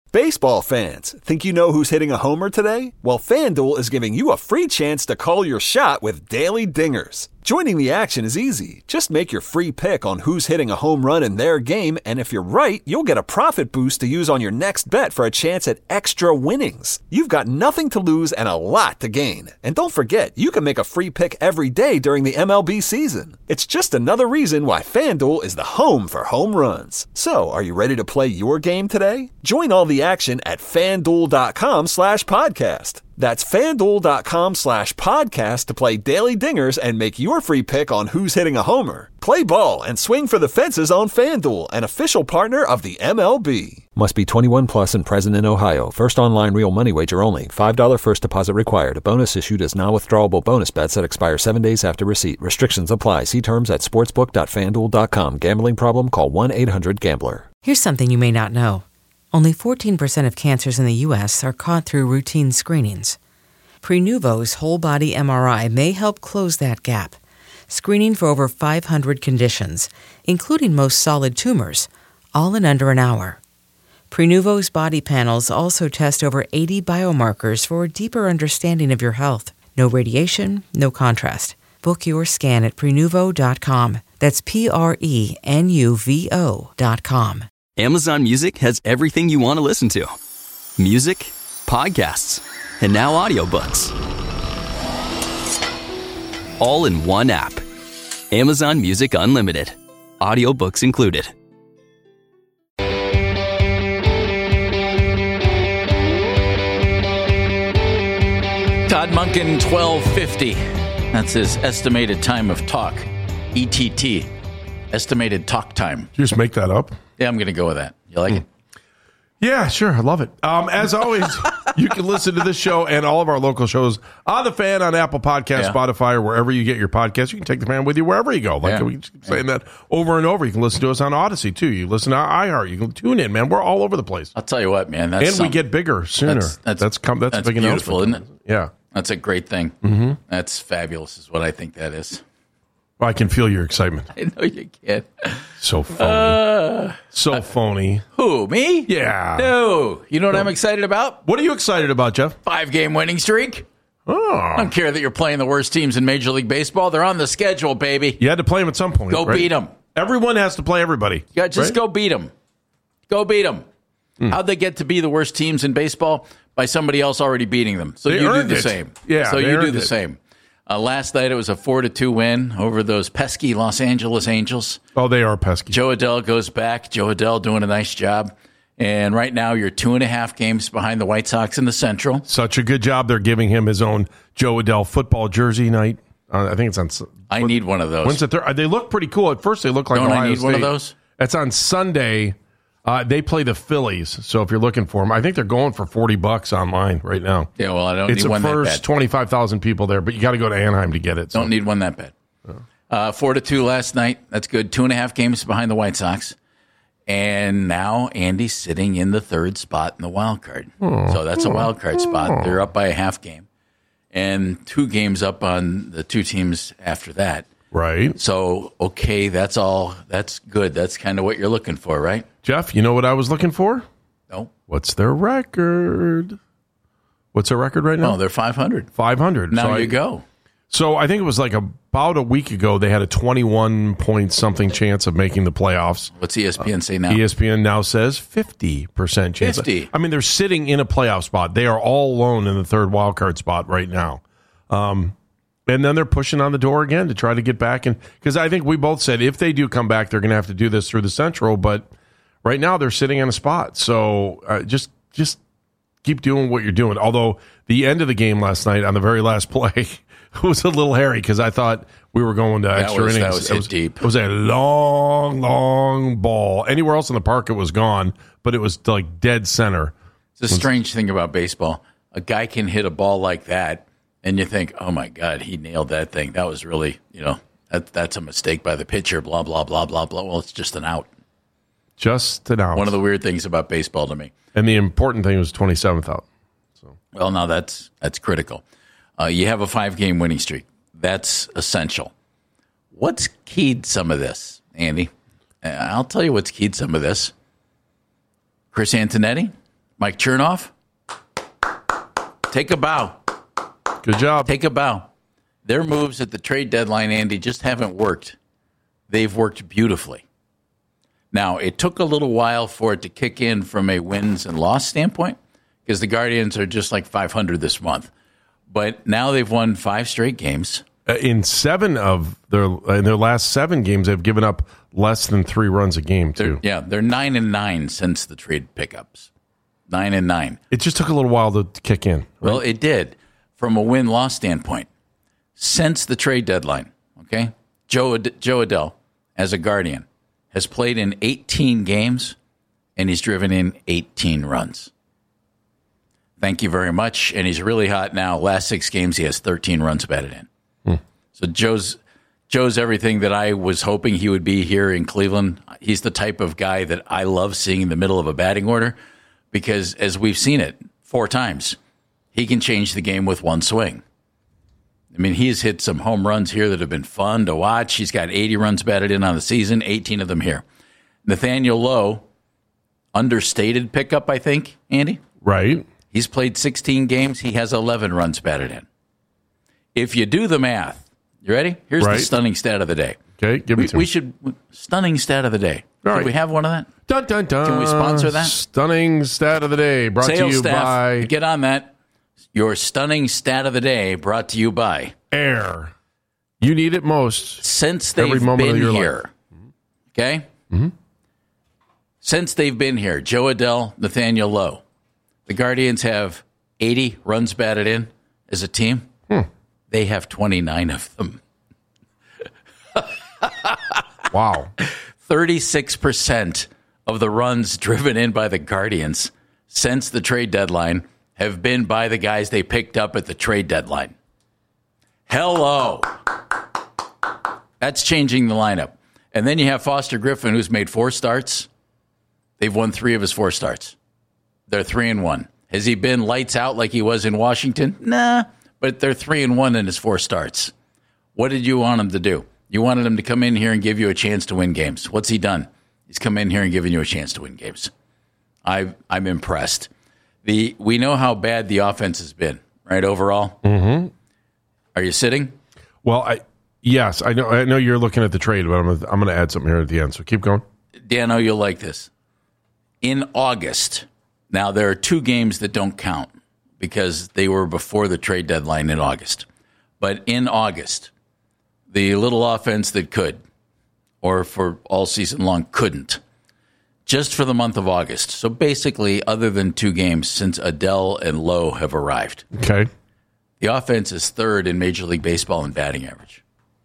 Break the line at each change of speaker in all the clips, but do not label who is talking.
Baseball fans, think you know who's hitting a homer today? Well, FanDuel is giving you a free chance to call your shot with Daily Dingers. Joining the action is easy. Just make your free pick on who's hitting a home run in their game, and if you're right, you'll get a profit boost to use on your next bet for a chance at extra winnings. You've got nothing to lose and a lot to gain. And don't forget, you can make a free pick every day during the MLB season. It's just another reason why FanDuel is the home for home runs. So, are you ready to play your game today? Join all the action at FanDuel.com/podcast. That's FanDuel.com/podcast to play Daily Dingers and make your free pick on who's hitting a homer. Play ball and swing for the fences on FanDuel, an official partner of the MLB. Must be 21 plus and present in Ohio. First online real money wager only. $5 first deposit required. A bonus issued as non-withdrawable bonus bets that expire 7 days after receipt. Restrictions apply. See terms at sportsbook.fanduel.com. Gambling problem? Call 1-800-GAMBLER.
Here's something you may not know. Only 14% of cancers in the U.S. are caught through routine screenings. Prenuvo's whole-body MRI may help close that gap, screening for over 500 conditions, including most solid tumors, all in under an hour. Prenuvo's body panels also test over 80 biomarkers for a deeper understanding of your health. No radiation, no contrast. Book your scan at Prenuvo.com. That's Prenuvo.com.
Amazon Music has everything you want to listen to. Music, podcasts, and now audiobooks. All in one app. Amazon Music Unlimited. Audiobooks included.
Todd Monken, 12:50. That's his estimated time of talk. ETT. Estimated talk time.
Did you just make that up?
Yeah, I'm going to go with that. You like it?
Yeah, sure. I love it. As always, you can listen to this show and all of our local shows on The Fan, on Apple Podcasts, Spotify, or wherever you get your podcasts. You can take The Fan with you wherever you go. We keep saying that over and over. You can listen to us on Odyssey, too. You listen to iHeart. You can tune in, man. We're all over the place.
I'll tell you what, man.
We get bigger sooner. That's a big
beautiful,
announcement.
Isn't it?
Yeah.
That's a great thing. Mm-hmm. That's fabulous is what I think that is.
Well, I can feel your excitement.
I know you can.
So phony. Phony.
Who, me?
Yeah.
No. You know what I'm excited about?
What are you excited about, Jeff?
5-game winning streak.
Oh.
I don't care that you're playing the worst teams in Major League Baseball. They're on the schedule, baby.
You had to play them at some point.
Go beat them.
Everyone has to play everybody.
Yeah, just go beat them. Go beat them. How'd they get to be the worst teams in baseball? By somebody else already beating them. So you do the same.
Yeah,
so you do the same. Last night it was a 4-2 win over those pesky Los Angeles Angels.
Oh, they are pesky.
Joe Adell goes back. Joe Adell doing a nice job. And right now you're 2.5 games behind the White Sox in the Central.
Such a good job. They're giving him his own Joe Adell football jersey night. I think it's on.
I need one of those.
When's the third? They look pretty cool. At first they look like
Don't
Ohio
I need
State.
one of those?
It's on Sunday. They play the Phillies, so if you're looking for them, I think they're going for $40 online right now.
Yeah, well, I don't need one that bad.
It's the first 25,000 people there, but you got to go to Anaheim to get it.
Don't need one that bad. 4-2 last night. That's good. 2.5 games behind the White Sox. And now Andy's sitting in the third spot in the wild card. So that's a wild card spot. They're up by a half game. And 2 games up on the 2 teams after that.
Right.
So, okay, that's all. That's good. That's kind of what you're looking for, right?
Jeff, you know what I was looking for?
No.
What's their record? What's their record right now?
Oh, they're 500.
500.
Now you go.
So I think it was like about a week ago, they had a 21-point-something chance of making the playoffs.
What's ESPN say now?
ESPN now says 50% chance.
50.
I mean, they're sitting in a playoff spot. They are all alone in the third wild card spot right now. And then they're pushing on the door again to try to get back. And because I think we both said if they do come back, they're going to have to do this through the Central. But right now they're sitting in a spot. So just keep doing what you're doing. Although the end of the game last night on the very last play was a little hairy because I thought we were going to extra innings.
That was hit deep.
It was a long, long ball. Anywhere else in the park, it was gone. But it was like dead center.
It's a strange thing about baseball. A guy can hit a ball like that. And you think, oh, my God, he nailed that thing. That was really, that's a mistake by the pitcher, blah, blah, blah, blah, blah. Well, it's just an out.
Just an out.
One of the weird things about baseball to me.
And the important thing was 27th out. So.
Well, now that's critical. You have a 5-game winning streak. That's essential. What's keyed some of this, Andy? I'll tell you what's keyed some of this. Chris Antonetti, Mike Chernoff, take a bow.
Good job.
Take a bow. Their moves at the trade deadline, Andy, just haven't worked. They've worked beautifully. Now, it took a little while for it to kick in from a wins and loss standpoint because the Guardians are just like 500 this month. But now they've won 5 straight games.
In their last 7 games, they've given up less than 3 runs a game, too.
They're 9-9 since the trade pickups. 9-9.
It just took a little while to kick in. Right?
Well, it did from a win-loss standpoint. Since the trade deadline, okay, Joe Adell, as a Guardian, has played in 18 games, and he's driven in 18 runs. Thank you very much. And he's really hot now. Last 6 games, he has 13 runs batted in. So Joe's everything that I was hoping he would be here in Cleveland. He's the type of guy that I love seeing in the middle of a batting order because, as we've seen it 4 times, he can change the game with one swing. I mean, he's hit some home runs here that have been fun to watch. He's got 80 runs batted in on the season, 18 of them here. Nathaniel Lowe, understated pickup, I think, Andy.
Right.
He's played 16 games. He has 11 runs batted in. If you do the math, you ready? Here's the stunning stat of the day.
Okay, give it to me.
Stunning stat of the day.
All right.
Do we have one of that?
Dun, dun, dun.
Can we sponsor that?
Stunning stat of the day brought
Sales
to you
staff,
by...
Get on that. Your stunning stat of the day brought to you by
Air. You need it most.
Since they've been here. Okay? Mm-hmm. Since they've been here, Joe Adell, Nathaniel Lowe, the Guardians have 80 runs batted in as a team. They have 29 of them.
Wow.
36% of the runs driven in by the Guardians since the trade deadline have been by the guys they picked up at the trade deadline. Hello. That's changing the lineup. And then you have Foster Griffin, who's made 4 starts. They've won 3 of his 4 starts. They're 3-1. Has he been lights out like he was in Washington? Nah. But they're 3-1 in his 4 starts. What did you want him to do? You wanted him to come in here and give you a chance to win games. What's he done? He's come in here and given you a chance to win games. I'm impressed. We know how bad the offense has been, right, overall? Mm-hmm. Are you sitting?
Well, yes, I know you're looking at the trade, but I'm going to add something here at the end, so keep going.
Dan, you'll like this. In August, now there are 2 games that don't count, because they were before the trade deadline in August. But in August, the little offense that could, or for all season long couldn't, just for the month of August. So basically, other than 2 games since Adell and Lowe have arrived.
Okay.
The offense is 3rd in Major League Baseball in batting average.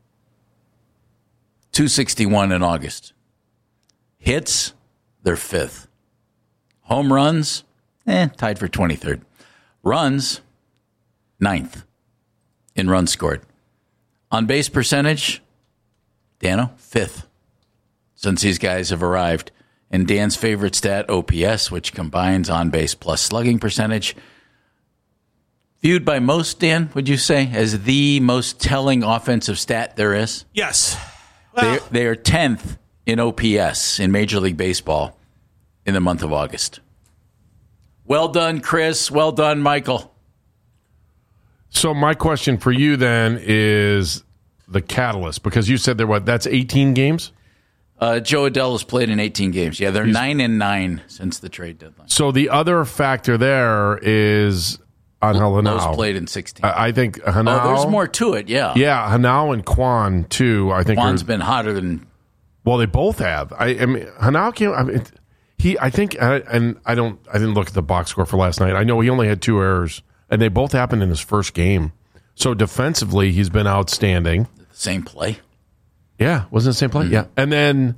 261 in August. Hits, they're 5th. Home runs, tied for 23rd. Runs, 9th in runs scored. On base percentage, Dano, 5th since these guys have arrived. And Dan's favorite stat, OPS, which combines on base plus slugging percentage. Viewed by most, Dan, would you say, as the most telling offensive stat there is?
Yes. Well,
they are 10th in OPS in Major League Baseball in the month of August. Well done, Chris. Well done, Michael.
So my question for you then is the catalyst, because you said that's 18 games?
Joe Adell has played in 18 games. Yeah, they're 9-9 since the trade deadline.
So the other factor there is Angel Henao.
Those played in 16.
I think Henao.
Oh, there's more to it, yeah.
Yeah, Henao and Kwan, too. I think
Kwan's been hotter than...
Well, they both have. I mean, Henao came... I mean, I didn't look at the box score for last night. I know he only had 2 errors, and they both happened in his first game. So defensively, he's been outstanding.
The same play?
Yeah, wasn't it the same play? Mm-hmm. Yeah. And then,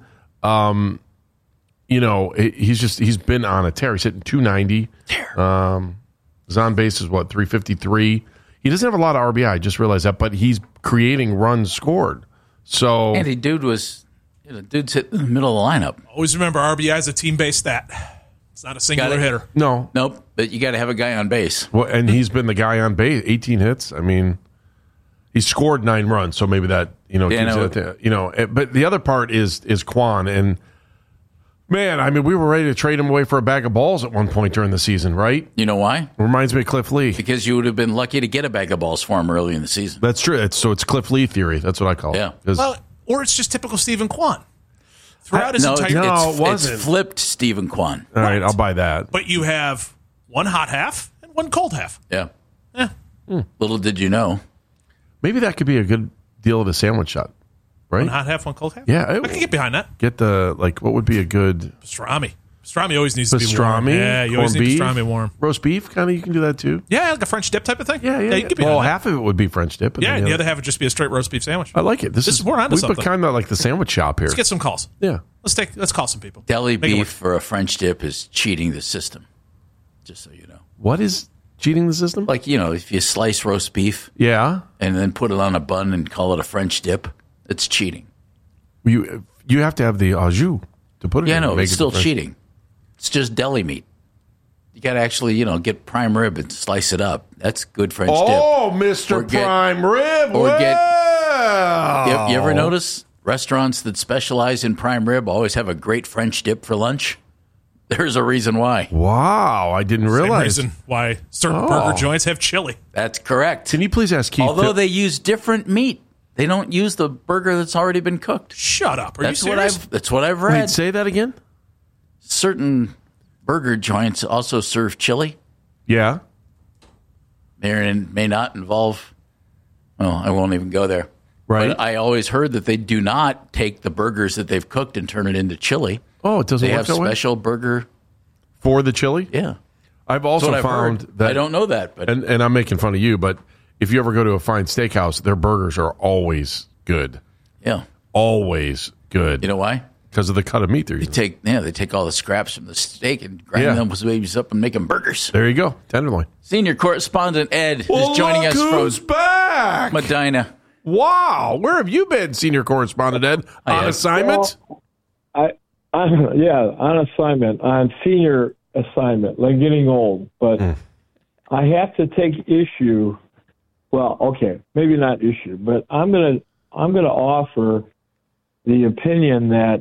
he's been on a tear. He's hitting 290. His on base is 353. He doesn't have a lot of RBI. I just realized that, but he's creating runs scored. So,
Andy, dude's hit in the middle of the lineup.
Always remember, RBI is a team-based stat. It's not a singular hitter.
No.
Nope, but you got to have a guy on base.
Well, and he's been the guy on base, 18 hits. I mean, he scored 9 runs, so maybe that, but the other part is Kwan, and Man, I mean, we were ready to trade him away for a bag of balls at one point during the season, right?
You know why?
Reminds me of Cliff Lee.
Because you would have been lucky to get a bag of balls for him early in the season.
That's true. So it's Cliff Lee theory. That's what I call it.
Yeah.
Well, or it's just typical Stephen Kwan. Throughout his entire...
No, it wasn't.
It's flipped Stephen Kwan.
All right, I'll buy that.
But you have one hot half and one cold half.
Yeah.
Yeah.
Little did you know.
Maybe that could be a good deal of a sandwich shot, right?
One hot half, one cold half?
Yeah.
I can get behind that.
Get what would be a good...
Pastrami. Pastrami always needs to be warm.
Pastrami?
Yeah, you always
corned
need
beef,
pastrami warm.
Roast beef, kind of, you can do that too.
Yeah, like a French dip type of thing.
Yeah.
You can get behind
Well,
that.
half of it would be French dip.
Yeah, and the other half would just be a straight roast beef sandwich.
I like it. This is
we're onto
we
something.
put kind of like the sandwich shop here.
Let's get some calls.
Yeah.
Let's call some people.
Deli
Make it
beef for a French dip is cheating the system, just so you know.
What is cheating the system?
Like, if you slice roast beef
Yeah.
and then put it on a bun and call it a French dip, it's cheating.
You have to have the au jus to put it
Yeah,
in.
no,
to make
it's
it
still
French.
cheating. It's just deli meat. You got to actually, get prime rib and slice it up. That's good French dip.
Oh, Mr.
Or get-
Prime Rib.
or get-
Well.
You ever notice restaurants that specialize in prime rib always have a great French dip for lunch? There's a reason why.
Wow, I didn't
Same
realize.
reason why certain burger joints have chili.
That's correct.
Can you please ask Keith?
Although they use different meat. They don't use the burger that's already been cooked.
Shut up. Are
That's
you
what
serious?
That's what I've read.
Wait, say that again?
Certain burger joints also serve chili.
Yeah.
May not involve. Well, I won't even go there.
Right.
But I always heard that they do not take the burgers that they've cooked and turn it into chili.
Oh, it doesn't
They
work
have
that way?
special burger.
For the chili?
Yeah.
I've
That's
also
what I've
found
heard.
that
I don't know that, but
and I'm making fun of you, but if you ever go to a fine steakhouse, their burgers are always good.
yeah.
Always good.
You know why?
Because of the cut of meat they're using.
They take all the scraps from the steak and grind them babies up and make them burgers.
There you go. Tenderloin.
Senior correspondent Ed is joining us
who's
from
back.
Medina.
Wow. Where have you been, senior correspondent Ed? On
Ed.
assignment?
On assignment, on senior assignment, like getting old. But I have to take issue. Well, okay, maybe not issue, but I'm gonna offer the opinion that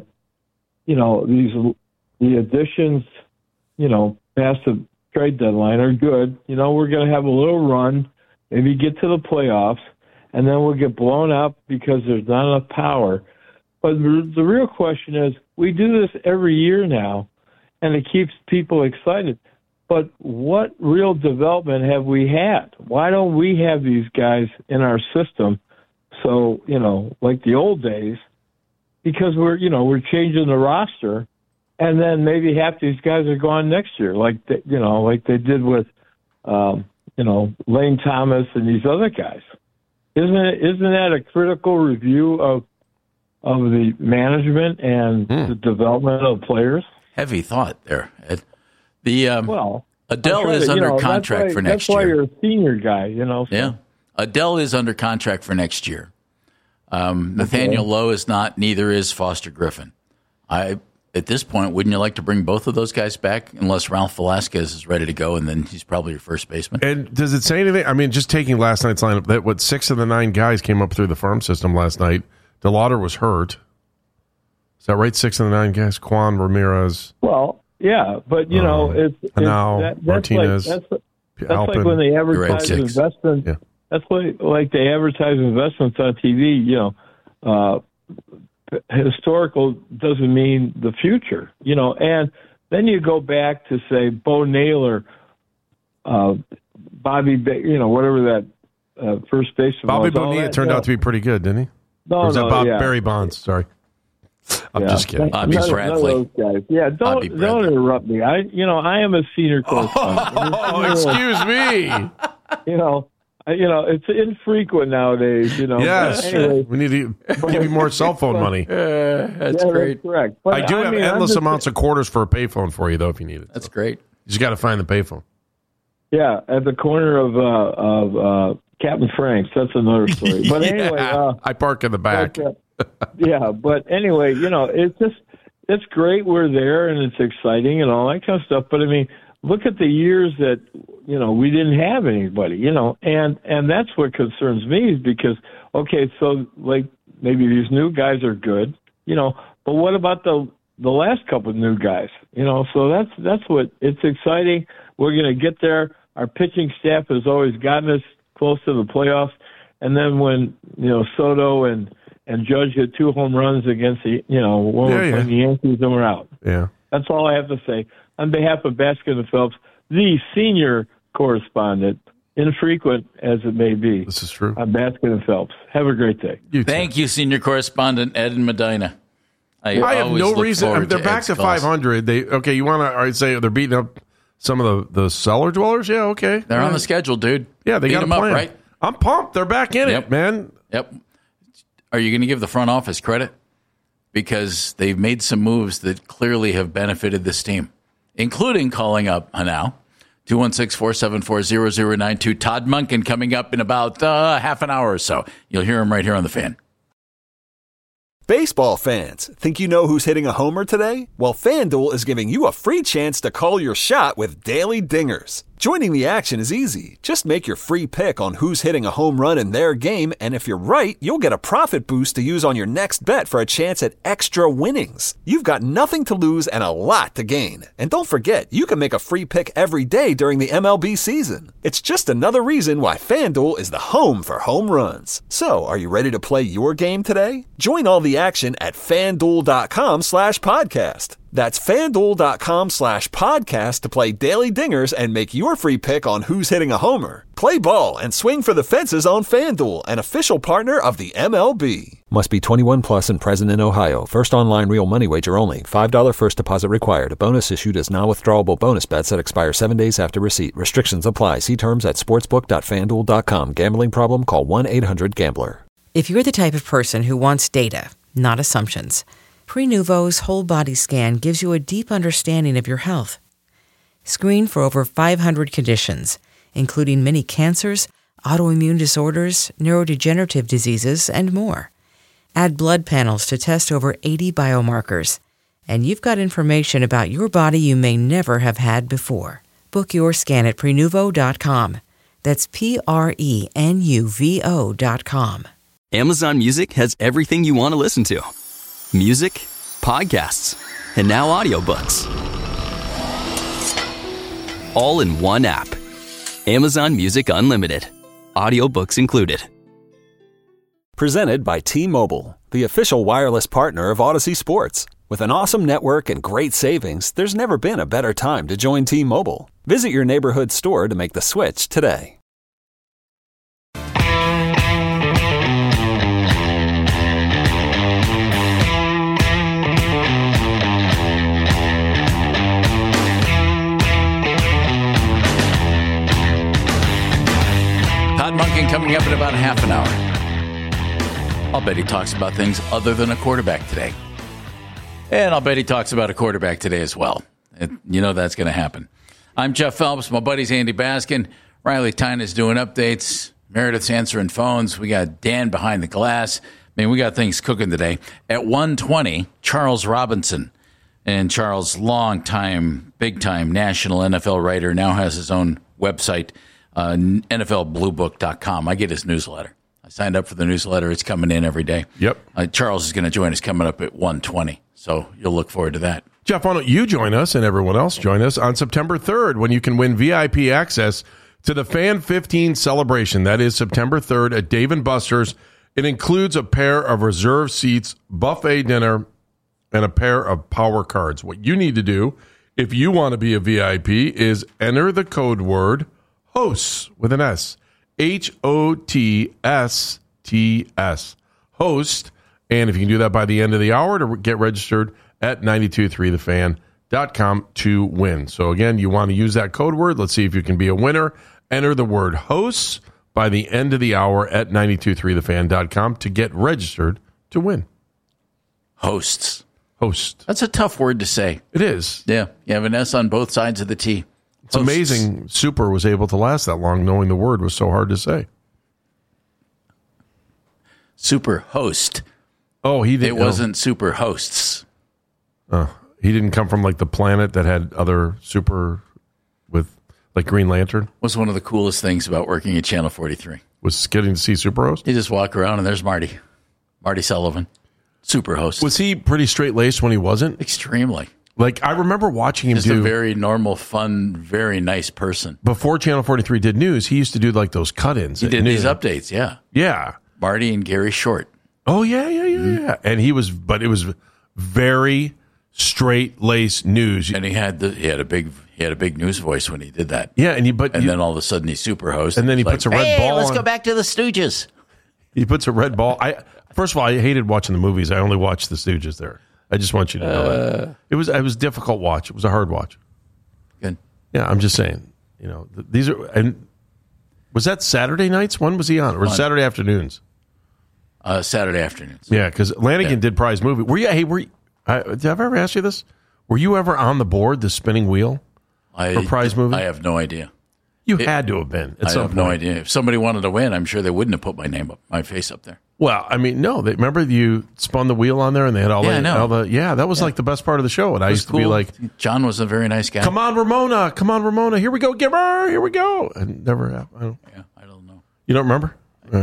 the additions, past the trade deadline are good. We're gonna have a little run, maybe get to the playoffs, and then we'll get blown up because there's not enough power. But the real question is, we do this every year now, and it keeps people excited. But what real development have we had? Why don't we have these guys in our system? So, like the old days, because we're changing the roster, and then maybe half these guys are gone next year, like they did with, Lane Thomas and these other guys. Isn't that a critical review of the management and the development of players?
Heavy thought there, Ed. The
Well,
Adele is under contract for next
year. That's why
year.
you're a senior guy, So.
Yeah. Adele is under contract for next year. Nathaniel Lowe is not, neither is Foster Griffin. At this point, wouldn't you like to bring both of those guys back unless Ralph Velasquez is ready to go, and then he's probably your first baseman?
And does it say anything? I mean, just taking last night's lineup, that 6 of the 9 guys came up through the farm system last night. DeLauder was hurt. Is that right? 6 of the 9 guys? Quan, Ramirez.
Well, yeah, but
Martinez,
that's
Alpin.
like when they advertise
Right,
investments.
Yeah.
That's like they advertise investments on TV. Historical doesn't mean the future. And then you go back to say Bo Naylor, Bobby, whatever that first baseman.
Bobby
was.
Bonilla turned out to be pretty good, didn't he?
No,
or was that Bob
yeah.
Barry Bonds? Sorry. I'm just kidding.
Bobby
None of
Bradley.
those guys. Yeah,
Bobby
don't
Bradley.
interrupt me. I am a senior correspondent.
Oh, excuse me.
It's infrequent nowadays.
Yes.
Anyway,
We need to give you more cell phone money.
That's great.
That's correct. But
I do have
I'm
endless
just-
amounts of quarters for a payphone for you, though, if you need it.
That's great.
You just got to find the payphone.
Yeah, at the corner of Captain Frank's. That's another story. But anyway,
I park in the back.
But anyway, it's great we're there and it's exciting and all that kind of stuff. But I mean, look at the years that we didn't have anybody. And that's what concerns me is because so like maybe these new guys are good, but what about the the last couple of new guys. So that's what it's exciting. We're going to get there. Our pitching staff has always gotten us close to the playoffs. And then when Soto and Judge hit 2 home runs against the the Yankees, and we're out.
Yeah,
that's all I have to say. On behalf of Baskin and Phelps, the senior correspondent, infrequent as it may be,
this is true.
On Baskin and Phelps. Have a great day.
Thank you, senior correspondent Ed in Medina.
I have no reason. They're back to 500. You want to say they're beating up some of the cellar dwellers? Yeah, okay.
They're on the schedule, dude.
Yeah, they got
them up, right?
I'm pumped. They're back in it, man.
Yep. Are you going to give the front office credit? Because they've made some moves that clearly have benefited this team, including calling up now 216-474-0092. Todd Monken coming up in about half an hour or so. You'll hear him right here on The Fan.
Baseball fans, think you know who's hitting a homer today? Well, FanDuel is giving you a free chance to call your shot with Daily Dingers. Joining the action is easy. Just make your free pick on who's hitting a home run in their game, and if you're right, you'll get a profit boost to use on your next bet for a chance at extra winnings. You've got nothing to lose and a lot to gain. And don't forget, you can make a free pick every day during the MLB season. It's just another reason why FanDuel is the home for home runs. So, are you ready to play your game today? Join all the action at FanDuel.com/podcast. That's FanDuel.com/podcast to play Daily Dingers and make your free pick on who's hitting a homer. Play ball and swing for the fences on FanDuel, an official partner of the MLB. Must be 21 plus and present in Ohio. First online real money wager only. $5 first deposit required. A bonus issued as non-withdrawable bonus bets that expire 7 days after receipt. Restrictions apply. See terms at sportsbook.fanduel.com. Gambling problem? Call 1-800-GAMBLER.
If you're the type of person who wants data, not assumptions, Prenuvo's whole body scan gives you a deep understanding of your health. Screen for over 500 conditions, including many cancers, autoimmune disorders, neurodegenerative diseases, and more. Add blood panels to test over 80 biomarkers, and you've got information about your body you may never have had before. Book your scan at Prenuvo.com. That's Prenuvo.com.
Amazon Music has everything you want to listen to. Music, podcasts, and now audiobooks. All in one app. Amazon Music Unlimited. Audiobooks included.
Presented by T-Mobile, the official wireless partner of Odyssey Sports. With an awesome network and great savings, there's never been a better time to join T-Mobile. Visit your neighborhood store to make the switch today.
Todd Monken coming up in about half an hour. I'll bet he talks about things other than a quarterback today. And I'll bet he talks about a quarterback today as well. You know that's going to happen. I'm Jeff Phelps. My buddy's Andy Baskin. Riley Tyne is doing updates. Meredith's answering phones. We got Dan behind the glass. We got things cooking today. At 1:20, Charles Robinson. And Charles, long-time, big-time national NFL writer, now has his own website, NFLBlueBook.com. I get his newsletter. I signed up for the newsletter. It's coming in every day.
Yep.
Charles is going to join us coming up at 1:20, so you'll look forward to that.
Jeff, why don't you join us and everyone else join us on September 3rd when you can win VIP access to the Fan 15 celebration. That is September 3rd at Dave & Buster's. It includes a pair of reserved seats, buffet dinner, and a pair of power cards. What you need to do if you want to be a VIP is enter the code word HOSTS with an S. HOTSTS. Host. And if you can do that by the end of the hour to get registered at 923thefan.com to win. So again, you want to use that code word. Let's see if you can be a winner. Enter the word HOSTS by the end of the hour at 923thefan.com to get registered to win.
Hosts.
Host.
That's a tough word to say.
It is.
Yeah. You have an S on both sides of the T.
It's amazing Super was able to last that long knowing the word was so hard to say.
Super host.
Oh, he didn't.
It wasn't super hosts.
He didn't come from like the planet that had other super with like Green Lantern.
Was one of the coolest things about working at Channel 43.
Was getting to see Super Host?
You just walk around and there's Marty Sullivan. Superhost.
Was he pretty straight-laced when he wasn't?
Extremely.
Like, I remember watching him
Just a very normal, fun, very nice person.
Before Channel 43 did news, he used to do like those cut-ins.
He did these updates, yeah.
Yeah.
Marty and Gary Short.
Oh, yeah. And it was very straight-laced news.
And he had a big news voice when he did that.
Yeah,
then all of a sudden he's Superhost.
And then he puts a red ball
let's
on.
go back to the Stooges.
He puts a red ball. First of all, I hated watching the movies. I only watched the Stooges there. I just want you to know that. It was a difficult watch. It was a hard watch.
Good.
Yeah, I'm just saying. These are. And was that Saturday nights? When was he on? Or Saturday afternoons?
Saturday afternoons.
Yeah, because Lanigan did prize movie. Did I ever ask you this? Were you ever on the board, the spinning wheel, for prize movie?
I have no idea.
You had to have been.
I have no idea. If somebody wanted to win, I'm sure they wouldn't have put my face up there.
Well, I mean, no. Remember you spun the wheel on there and they had all that was like the best part of the show. And I used to be like,
John was a very nice guy.
Come on, Ramona. Here we go, Gibber. Here we go. And never happened.
I don't know.
You don't remember?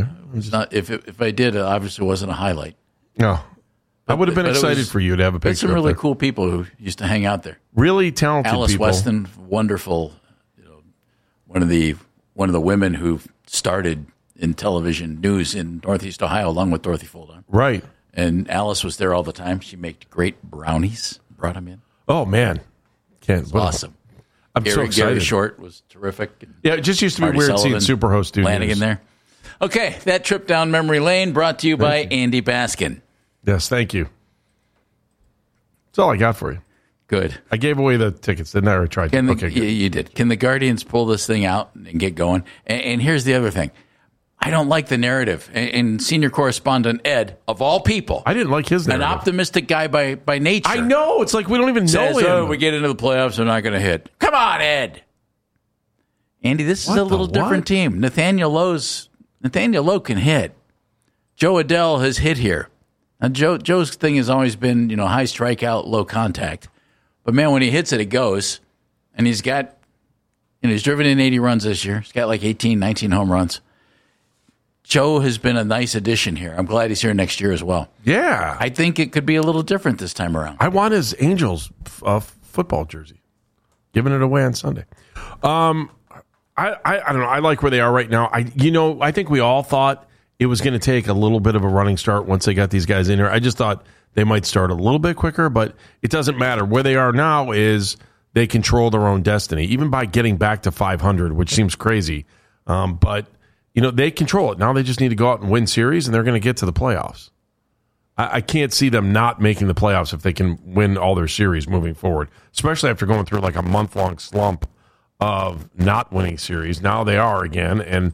If I did, it obviously wasn't a highlight.
No. I would have been excited for you to have a picture.
There's some really cool people who used to hang out there.
Really talented
Alice
people.
Weston, wonderful. One of the women who started in television news in Northeast Ohio, along with Dorothy Fuldon.
Right.
And Alice was there all the time. She made great brownies. Brought them in.
Oh man,
awesome.
I'm so excited.
Gary Short was terrific.
Yeah, it just used to be
Marty
weird
Sullivan,
seeing Superhost do
Lanigan
news.
there. Okay, that trip down memory lane brought to you by Andy Baskin.
Yes, thank you. That's all I got for you.
Good.
I gave away the tickets, didn't I? Or tried to? Okay, good.
You did. Can the Guardians pull this thing out and get going? And here's the other thing. I don't like the narrative. And senior correspondent Ed, of all people,
I didn't like his narrative.
An optimistic guy by nature.
I know. It's like we don't even know him.
Oh, we get into the playoffs, we're not going to hit. Come on, Ed. Andy, this is a little different team. Nathaniel Lowe can hit. Joe Adele has hit here. Now, Joe's thing has always been, high strikeout, low contact. But, man, when he hits it, it goes. And he's got, he's driven in 80 runs this year. He's got like 18, 19 home runs. Joe has been a nice addition here. I'm glad he's here next year as well.
Yeah.
I think it could be a little different this time around.
I want his Angels football jersey. Giving it away on Sunday. I don't know. I like where they are right now. I think we all thought it was going to take a little bit of a running start once they got these guys in here. I just thought they might start a little bit quicker, but it doesn't matter. Where they are now is they control their own destiny, even by getting back to 500, which seems crazy. But, they control it. Now they just need to go out and win series, and they're going to get to the playoffs. I can't see them not making the playoffs if they can win all their series moving forward, especially after going through like a month-long slump of not winning series. Now they are again, and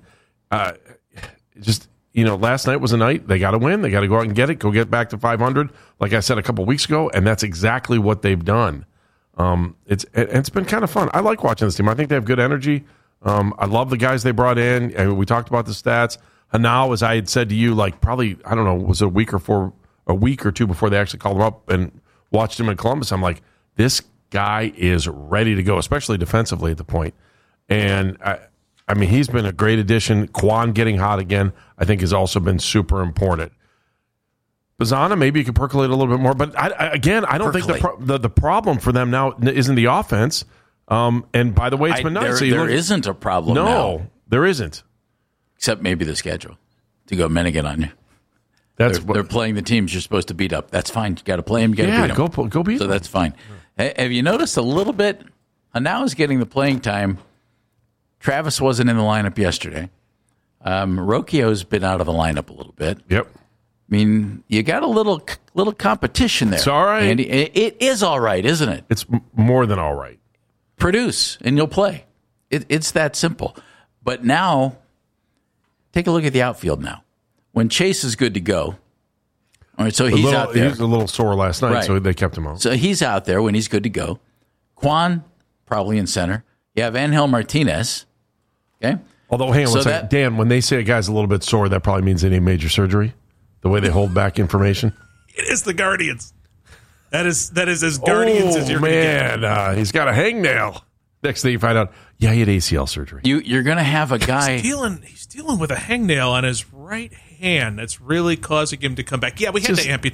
last night was a night. They got to win. They got to go out and get it. Go get back to 500, like I said a couple weeks ago, and that's exactly what they've done. It's been kind of fun. I like watching this team. I think they have good energy. I love the guys they brought in. And we talked about the stats. Hanau, as I had said to you, like probably, I don't know, was it a week or two before they actually called him up and watched him in Columbus. I'm like, this guy is ready to go, especially defensively at the point. And I mean, he's been a great addition. Quan getting hot again, I think, has also been super important. Bazana, maybe you could percolate a little bit more. But I don't think the problem for them now isn't the offense. And by the way, it's been nice.
There isn't a problem now.
No, there isn't.
Except maybe the schedule to go Menigan on you. They're playing the teams you're supposed to beat up. That's fine. You got to play them. You got to beat them.
Go beat them.
So that's fine. Have you noticed a little bit? Hanau is getting the playing time. Travis wasn't in the lineup yesterday. Rocchio's been out of the lineup a little bit.
Yep.
I mean, you got a little competition there.
It's all right.
Andy. It is all right, isn't it?
It's more than all right.
Produce, and you'll play. It's that simple. But now, take a look at the outfield now. When Chase is good to go, all right, so he's out there.
He was a little sore last night, so they kept him out.
So he's out there when he's good to go. Quan, probably in center. You have Angel Martinez. Okay?
Although, hang on one second. Dan, when they say a guy's a little bit sore, that probably means they need major surgery? The way they hold back information?
It is the Guardians. That is as Guardians as you're going to get.
Man, he's got a hangnail. Next thing you find out, he had ACL surgery.
You're going to have a guy.
He's dealing with a hangnail on his right hand that's really causing him to come back. Yeah, we had to amputate.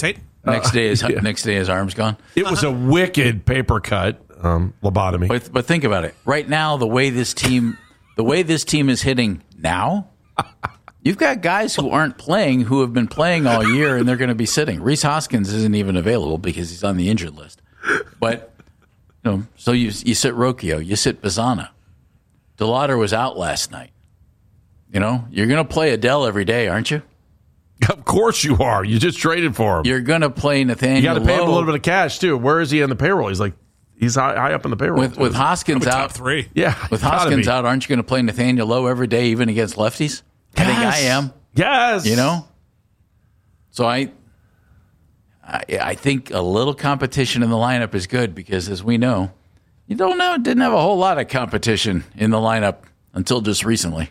Next day his arm's gone.
It was a wicked paper cut lobotomy.
But think about it. Right now, the way this team is hitting now, you've got guys who aren't playing who have been playing all year, and they're going to be sitting. Rhys Hoskins isn't even available because he's on the injured list. But so you sit Rocchio, you sit Bazzana. DeLauder was out last night. You're going to play Adele every day, aren't you?
Of course you are. You just traded for him.
You're going to play Nathaniel.
You got to pay him a
Lowe.
little bit of cash too. Where is he on the payroll? He's high up in the payroll.
With Hoskins out,
top 3.
Yeah,
with Hoskins out, aren't you going to play Nathaniel Lowe every day, even against lefties? I think I am.
Yes.
So I think a little competition in the lineup is good because, as we know, didn't have a whole lot of competition in the lineup until just recently.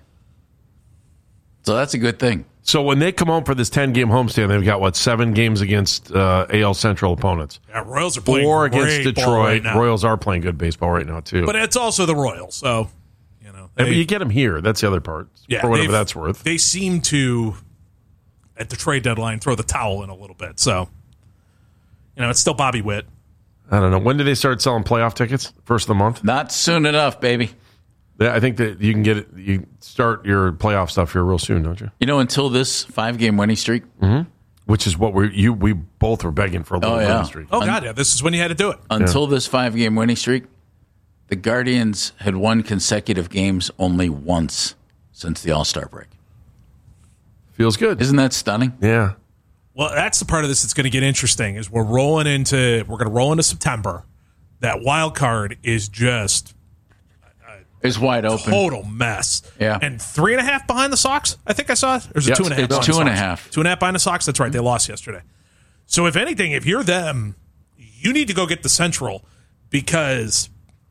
So that's a good thing.
So when they come home for this 10-game homestand, they've got, 7 games against AL Central opponents.
Yeah, Royals are playing
4 against
great ball
Detroit.
right now.
Royals are playing good baseball right now, too.
But it's also the Royals, so,
you get them here. That's the other part, for whatever that's worth.
They seem to, at the trade deadline, throw the towel in a little bit. So, it's still Bobby Witt.
I don't know. When do they start selling playoff tickets? First of the month?
Not soon enough, baby.
I think that you can get it. You start your playoff stuff here real soon, don't you?
Until this 5-game winning streak,
which is what we both were begging for a little winning streak.
Oh God, yeah! This is when you had to do it.
Until this 5-game winning streak, the Guardians had won consecutive games only once since the All-Star break.
Feels good,
isn't that stunning?
Yeah.
Well, that's the part of this that's going to get interesting. Is we're going to roll into September. That wild card is just.
It's wide open.
Total mess.
Yeah.
And 3.5 behind the Sox, I think I saw it. Or is it 2.5?
It's 2.5.
2.5 behind the Sox. That's right. They lost yesterday. So if anything, if you're them, you need to go get the Central because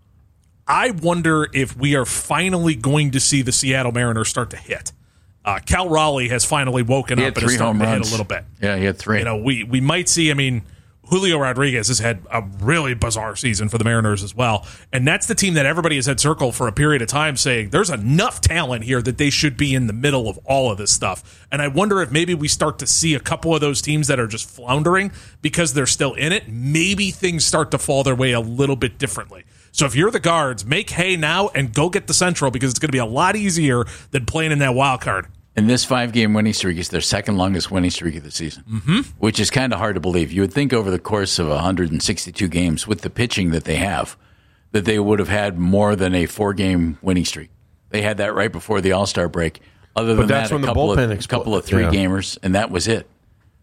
I wonder if we are finally going to see the Seattle Mariners start to hit. Cal Raleigh has finally woken up and is starting to hit a little bit.
Yeah, he had 3.
We might see, Julio Rodriguez has had a really bizarre season for the Mariners as well. And that's the team that everybody has had circled for a period of time saying there's enough talent here that they should be in the middle of all of this stuff. And I wonder if maybe we start to see a couple of those teams that are just floundering because they're still in it. Maybe things start to fall their way a little bit differently. So if you're the Guards, make hay now and go get the Central because it's going to be a lot easier than playing in that wild card.
And this 5-game winning streak is their second longest winning streak of the season, which is kind of hard to believe. You would think over the course of 162 games with the pitching that they have, that they would have had more than a 4-game winning streak. They had that right before the All-Star break. Other than that, a couple of 3-gamers, and that was it.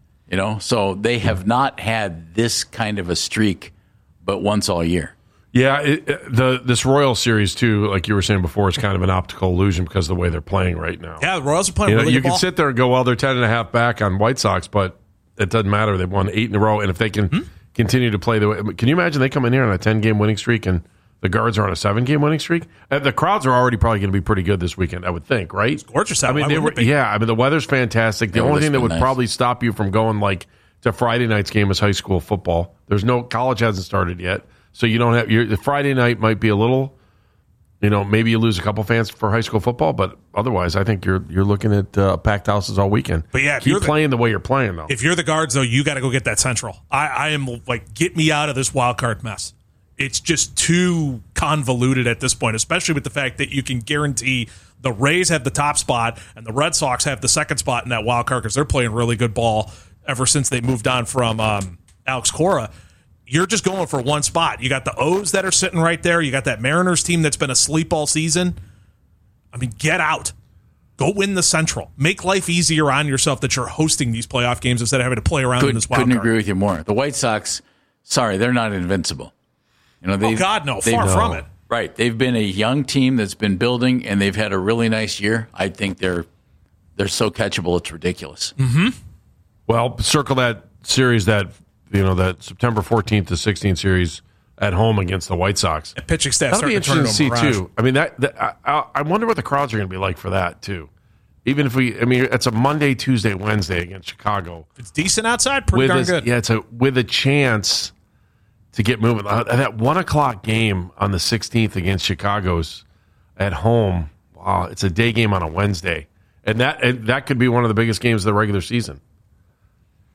So they have not had this kind of a streak but once all year.
Yeah, this Royal series, too, like you were saying before, is kind of an optical illusion because of the way they're playing right now.
Yeah, the Royals are playing really good ball.
You can sit there and go, well, they're 10.5 back on White Sox, but it doesn't matter. They've won 8 in a row, and if they can continue to play the way... Can you imagine they come in here on a 10-game winning streak and the Guards are on a 7-game winning streak? The crowds are already probably going to be pretty good this weekend, I would think, right? It's
gorgeous out.
The weather's fantastic. The only thing that would probably stop you from going to Friday night's game is high school football. College hasn't started yet. So you don't have the Friday night might be a little, maybe you lose a couple fans for high school football, but otherwise, I think you're looking at packed houses all weekend.
But yeah,
keep playing the way you're playing though.
If you're the Guards though, you got to go get that Central. I am get me out of this wild card mess. It's just too convoluted at this point, especially with the fact that you can guarantee the Rays have the top spot and the Red Sox have the second spot in that wild card because they're playing really good ball ever since they moved on from Alex Cora. You're just going for one spot. You got the O's that are sitting right there. You got that Mariners team that's been asleep all season. Get out. Go win the Central. Make life easier on yourself that you're hosting these playoff games instead of having to play around in this wild
Couldn't
card.
agree with you more. The White Sox, they're not invincible.
God, no. Far from it.
Right. They've been a young team that's been building, and they've had a really nice year. I think they're so catchable, it's ridiculous.
Mm-hmm.
Well, circle that series that September 14th to 16th series at home against the White Sox.
The pitching staff
that'll be interesting to see
mirage.
too. I wonder what the crowds are going to be like for that too. Even if it's a Monday, Tuesday, Wednesday against Chicago.
If it's decent outside, pretty darn good.
Yeah, with a chance to get moving. That 1:00 game on the 16th against Chicago's at home. Wow, it's a day game on a Wednesday, and that could be one of the biggest games of the regular season.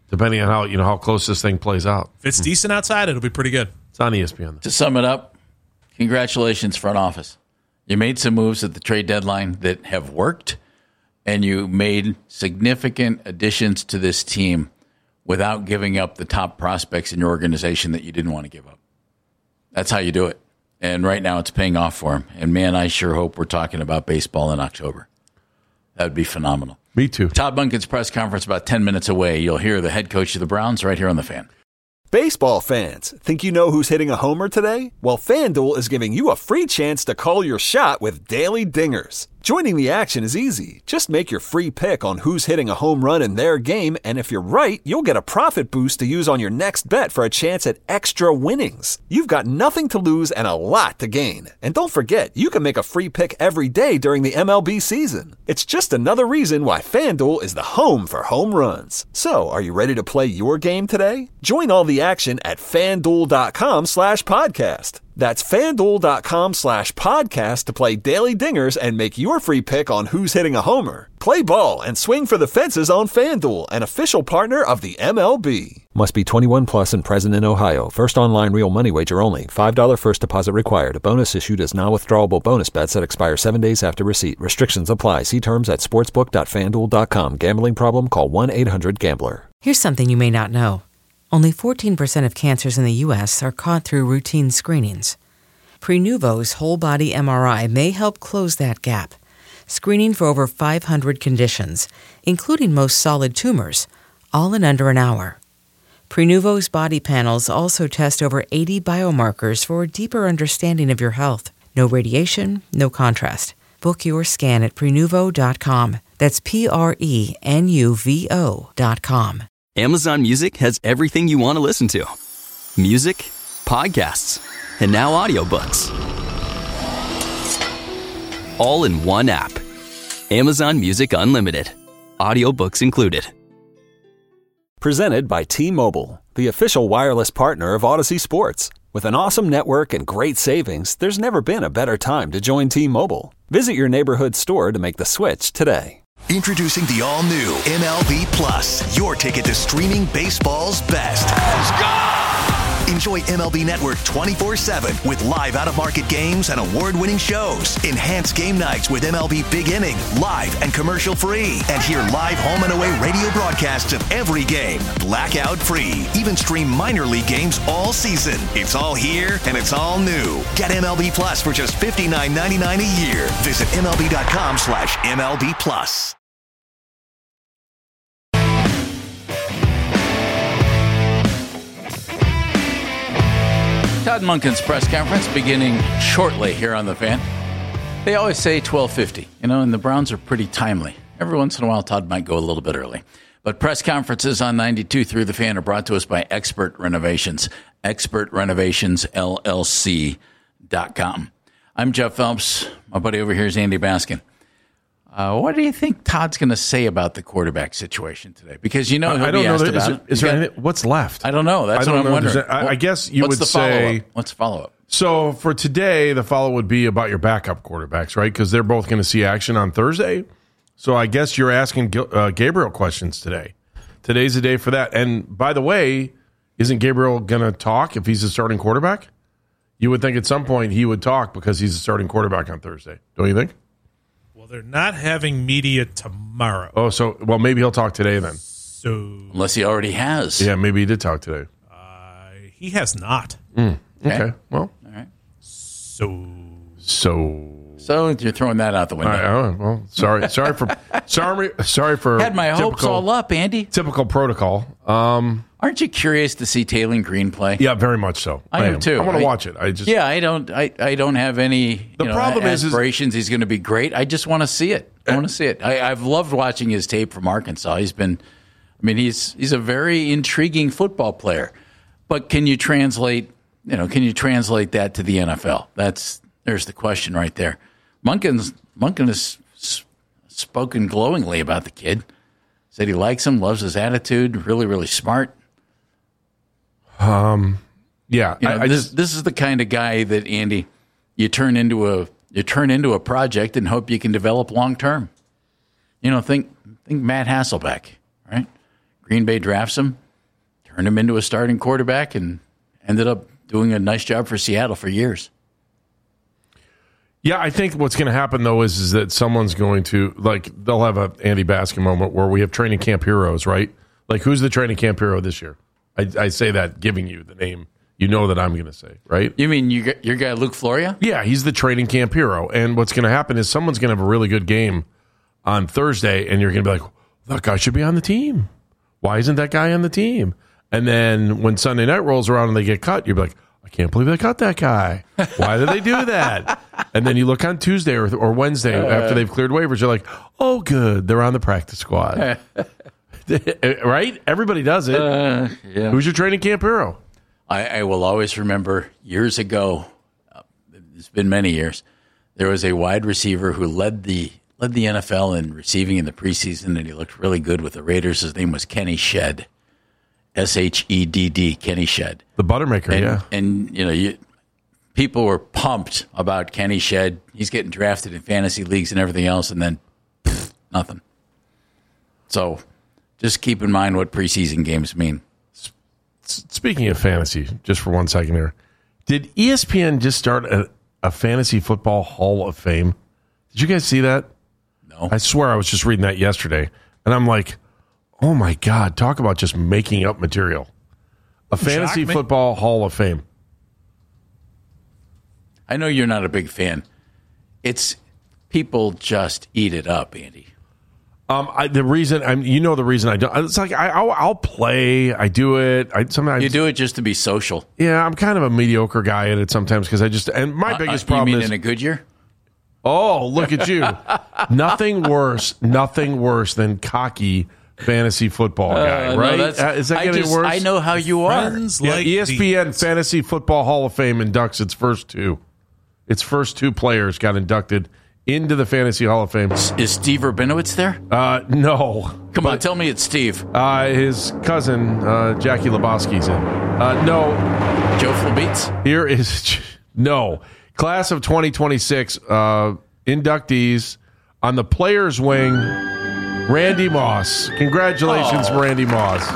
depending on how close this thing plays out.
If it's decent outside, it'll be pretty good.
It's on ESPN.
To sum it up, congratulations, front office. You made some moves at the trade deadline that have worked, and you made significant additions to this team without giving up the top prospects in your organization that you didn't want to give up. That's how you do it. And right now it's paying off for him. And, man, I sure hope we're talking about baseball in October. That would be phenomenal.
Me too.
Todd Monken's press conference about 10 minutes away. You'll hear the head coach of the Browns right here on The Fan.
Baseball fans, think you know who's hitting a homer today? Well, FanDuel is giving you a free chance to call your shot with Daily Dingers. Joining the action is easy. Just make your free pick on who's hitting a home run in their game, and if you're right, you'll get a profit boost to use on your next bet for a chance at extra winnings. You've got nothing to lose and a lot to gain. And don't forget, you can make a free pick every day during the MLB season. It's just another reason why FanDuel is the home for home runs. So, are you ready to play your game today? Join all the action at FanDuel.com/podcast. That's FanDuel.com/podcast to play Daily Dingers and make your free pick on who's hitting a homer. Play ball and swing for the fences on FanDuel, an official partner of the MLB. Must be 21 plus and present in Ohio. First online real money wager only. $5 first deposit required. A bonus issued as non-withdrawable bonus bets that expire 7 days after receipt. Restrictions apply. See terms at sportsbook.fanduel.com. Gambling problem? Call 1-800-GAMBLER.
Here's something you may not know. Only 14% of cancers in the U.S. are caught through routine screenings. Prenuvo's whole-body MRI may help close that gap, screening for over 500 conditions, including most solid tumors, all in under an hour. Prenuvo's body panels also test over 80 biomarkers for a deeper understanding of your health. No radiation, no contrast. Book your scan at Prenuvo.com. That's Prenuvo.com.
Amazon Music has everything you want to listen to. Music, podcasts, and now audiobooks. All in one app. Amazon Music Unlimited. Audiobooks included.
Presented by T-Mobile, the official wireless partner of Odyssey Sports. With an awesome network and great savings, there's never been a better time to join T-Mobile. Visit your neighborhood store to make the switch today.
Introducing the all-new MLB Plus, your ticket to streaming baseball's best. Let's go! Enjoy MLB Network 24/7 with live out-of-market games and award-winning shows. Enhance game nights with MLB Big Inning, live and commercial-free. And hear live home and away radio broadcasts of every game, blackout-free. Even stream minor league games all season. It's all here and it's all new. Get MLB Plus for just $59.99 a year. Visit MLB.com/MLB Plus.
Todd Monken's press conference beginning shortly here on The Fan. They always say 12:50, and the Browns are pretty timely. Every once in a while, Todd might go a little bit early. But press conferences on 92 through The Fan are brought to us by Expert Renovations, expertrenovationllc.com. I'm Jeff Phelps. My buddy over here is Andy Baskin. What do you think Todd's going to say about the quarterback situation today? Because he'll be asked about it.
Is there anything, what's left?
I don't know. That's what I'm wondering.
I guess you would say.
What's the follow-up?
So for today, the follow-up would be about your backup quarterbacks, right? Because they're both going to see action on Thursday. So I guess you're asking Gabriel questions today. Today's the day for that. And by the way, isn't Gabriel going to talk if he's a starting quarterback? You would think at some point he would talk because he's a starting quarterback on Thursday. Don't you think?
Well, they're not having media tomorrow.
Oh, well, maybe he'll talk today then.
So
unless he already has.
Yeah, maybe he did talk today.
He has not.
Okay. Well.
All right.
So
you're throwing that out the window.
Well, sorry for
had my hopes all up, Andy.
Typical protocol.
Aren't you curious to see Taylor Green play?
Yeah, very much so.
I am too.
I want to watch it.
I don't have any
problem
aspirations. He's going to be great. I just want to see it. I've loved watching his tape from Arkansas. He's a very intriguing football player. But can you translate that to the NFL? There's the question right there. Monken has spoken glowingly about the kid. Said he likes him, loves his attitude, really, really smart.
Yeah.
This is the kind of guy that, Andy, you turn into a project and hope you can develop long term. Think Matt Hasselbeck, right? Green Bay drafts him, turned him into a starting quarterback, and ended up doing a nice job for Seattle for years.
Yeah, I think what's going to happen, though, is that someone's going to, like, they'll have a Andy Baskin moment where we have training camp heroes, right? Like, who's the training camp hero this year? I say that giving you the name you know that I'm going to say, right?
You mean your guy Luke Floria?
Yeah, he's the training camp hero. And what's going to happen is someone's going to have a really good game on Thursday, and you're going to be like, that guy should be on the team. Why isn't that guy on the team? And then when Sunday night rolls around and they get cut, you'll be like, I can't believe they cut that guy. Why did they do that? And then you look on Tuesday or Wednesday after they've cleared waivers, you're like, oh, good, they're on the practice squad. Right? Everybody does it.
Yeah.
Who's your training camp hero?
I will always remember years ago, it's been many years, there was a wide receiver who led the NFL in receiving in the preseason, and he looked really good with the Raiders. His name was Kenny Shedd. Shedd, Kenny Shedd.
The Buttermaker,
And people were pumped about Kenny Shedd. He's getting drafted in fantasy leagues and everything else, and then nothing. So just keep in mind what preseason games mean.
Speaking of fantasy, just for 1 second here, did ESPN just start a fantasy football Hall of Fame? Did you guys see that?
No.
I swear I was just reading that yesterday, and I'm like, oh my God, talk about just making up material. A fantasy football Hall of Fame.
I know you're not a big fan. It's people just eat it up, Andy.
The reason I don't. It's like I'll play. I do it. Sometimes
you do it just to be social.
Yeah, I'm kind of a mediocre guy at it sometimes because my biggest problem
you mean
is
in a good year.
Oh, look at you! Nothing worse than cocky fantasy football guy, right?
No,
is that getting worse?
I know how you are.
ESPN Fantasy Football Hall of Fame inducts its first two. Its first two players got inducted into the Fantasy Hall of Fame.
Is Steve Rabinowitz there?
No.
Come on, tell me it's Steve.
His cousin, Jackie Lebowski's in. No.
Joe Flabitz?
Here is... No. Class of 2026 inductees on the players' wing, Randy Moss. Congratulations, Randy Moss.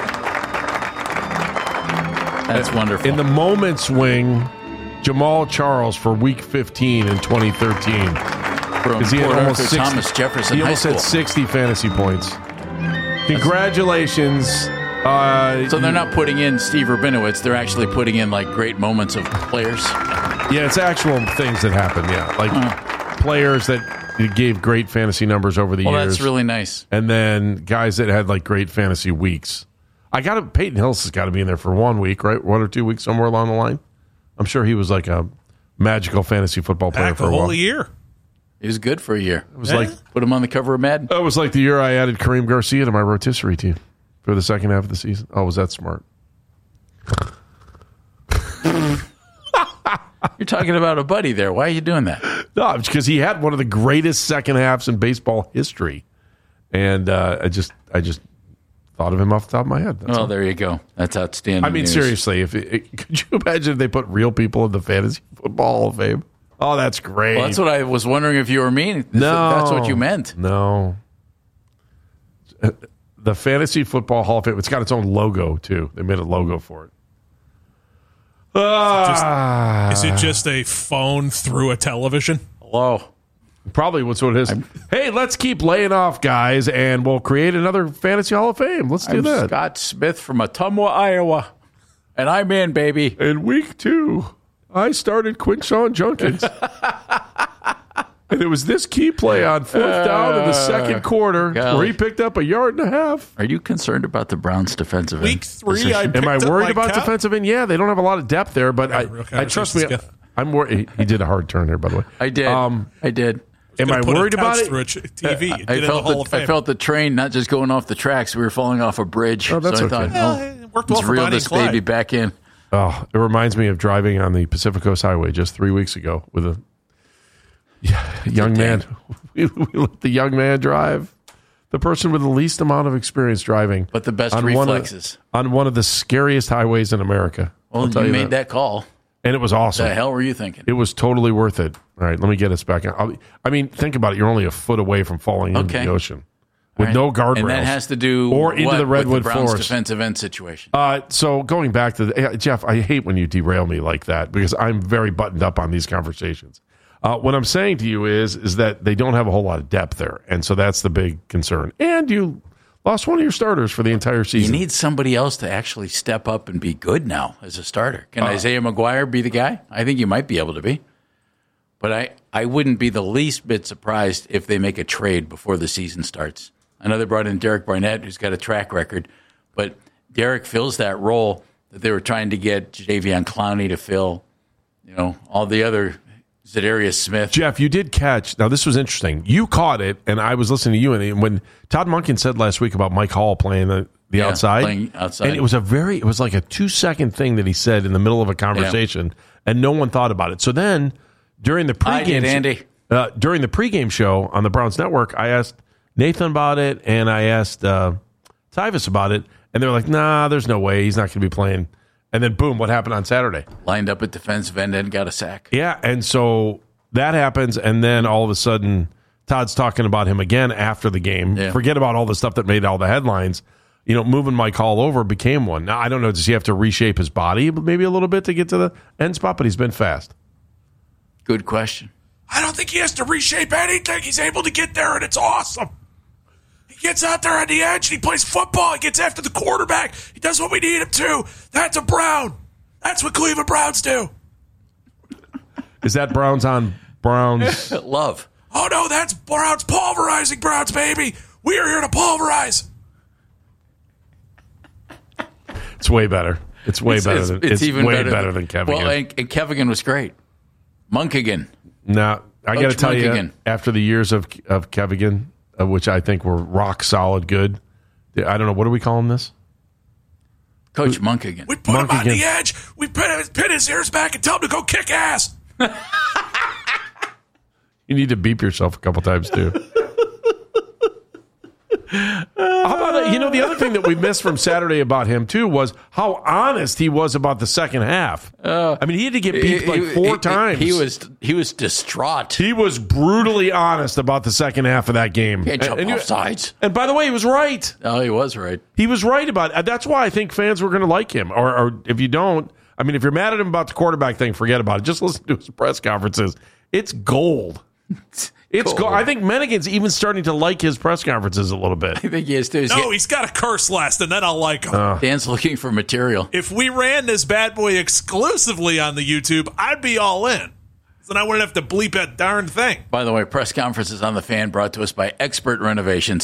That's wonderful.
In the moments wing, Jamal Charles for Week 15 in 2013.
Because he had almost 60, Thomas Jefferson
he almost had 60 fantasy points. Congratulations.
So they're not putting in Steve Rabinowitz. They're actually putting in like great moments of players.
Yeah, it's actual things that happen. Yeah, like players that gave great fantasy numbers over the years.
Well, that's really nice.
And then guys that had like great fantasy weeks. Peyton Hillis has got to be in there for 1 week, right? 1 or 2 weeks, somewhere along the line. I'm sure he was like a magical fantasy football player for a while.
Whole year.
He was good for a year.
It was like
put him on the cover of Madden.
It was like the year I added Kareem Garcia to my rotisserie team for the second half of the season. Oh, was that smart?
You're talking about a buddy there. Why are you doing that?
No, it's because he had one of the greatest second halves in baseball history, and I just thought of him off the top of my head.
That's all. There you go. That's outstanding.
I mean,
news.
Seriously, could you imagine if they put real people in the Fantasy Football Hall of Fame? Oh, that's great.
Well, that's what I was wondering if you were meaning.
No.
That's what you meant.
No. The Fantasy Football Hall of Fame, it's got its own logo, too. They made a logo for it.
Is it just a phone through a television?
Hello.
Probably what's what it is. Hey, let's keep laying off, guys, and we'll create another Fantasy Hall of Fame. Let's do that.
Scott Smith from Ottumwa, Iowa. And I'm in, baby.
In week 2, I started Quinshawn Junkins. And it was this key play on 4th down in the second quarter where he picked up 1.5 yards.
Are you concerned about the Browns' defensive end?
Week 3,
Am I worried about defensive end? Yeah, they don't have a lot of depth there, but I trust me. I'm worried. He did a hard turn there, by the way.
I did. I did.
Am I worried about it?
Through a TV.
I felt the train not just going off the tracks. We were falling off a bridge.
Oh, that's
so
okay.
I thought,
it worked well
let's
for
reel
Bonnie
this
Clyde.
baby back in.
Oh, it reminds me of driving on the Pacific Coast Highway just 3 weeks ago with a young man. We let the young man drive. The person with the least amount of experience driving.
But the best reflexes.
On one of the scariest highways in America.
Well, you made that call.
And it was awesome.
What the hell were you thinking?
It was totally worth it. All right, let me get us back. I mean, think about it. You're only a foot away from falling into the ocean. with no guardrails.
And that has to do
or into the Redwood
with the Browns'
Forest
defensive end situation.
So going back to Jeff, I hate when you derail me like that because I'm very buttoned up on these conversations. What I'm saying to you is that they don't have a whole lot of depth there, and so that's the big concern. And you lost one of your starters for the entire season.
You need somebody else to actually step up and be good now as a starter. Can Isaiah McGuire be the guy? I think you might be able to be. But I wouldn't be the least bit surprised if they make a trade before the season starts. I know they brought in Derek Barnett, who's got a track record, but Derek fills that role that they were trying to get Jadeveon Clowney to fill, all the other Zadarius Smith.
Jeff, you did catch. Now, this was interesting. You caught it, and I was listening to you. And when Todd Monken said last week about Mike Hall playing the outside,
playing outside,
and it was like a 2-second thing that he said in the middle of a conversation, and no one thought about it. So then, during the pregame show on the Browns Network, I asked Nathan about it, and I asked Tyvis about it, and they were like, "Nah, there's no way he's not going to be playing." And then, boom, what happened on Saturday?
Lined up at defensive end and got a sack.
Yeah, and so that happens, and then all of a sudden, Todd's talking about him again after the game. Yeah. Forget about all the stuff that made all the headlines. Moving Mike Hall over became one. Now, I don't know, does he have to reshape his body maybe a little bit to get to the end spot? But he's been fast.
Good question.
I don't think he has to reshape anything. He's able to get there, and it's awesome. He gets out there on the edge, and he plays football. He gets after the quarterback. He does what we need him to. That's a Brown. That's what Cleveland Browns do.
Is that Browns on Browns?
Love.
Oh, no, that's Browns pulverizing Browns, baby. We are here to pulverize.
It's way better. It's way better than Kevigan.
Well, and Kevigan was great. Monkigan.
Now, I got to tell you, after the years of Kevigan, which I think were rock solid good, I don't know, what do we call him this?
Coach Monkigan.
We put him on the edge. We pin his ears back and tell him to go kick ass.
You need to beep yourself a couple times, too. How about the other thing that we missed from Saturday about him too was how honest he was about the second half. I mean, he had to get beat like four times.
He was distraught.
He was brutally honest about the second half of that game.
Can't jump off sides.
And by the way, he was right.
Oh, he was right.
He was right about it. That's why I think fans were going to like him. Or if you don't, I mean, if you're mad at him about the quarterback thing, forget about it. Just listen to his press conferences. It's gold. It's cool. I think Menigan's even starting to like his press conferences a little bit.
I think he is too.
He's got to curse less, and then I'll like him.
Dan's looking for material.
If we ran this bad boy exclusively on the YouTube, I'd be all in. Then I wouldn't have to bleep that darn thing.
By the way, press conferences on the Fan brought to us by Expert Renovations,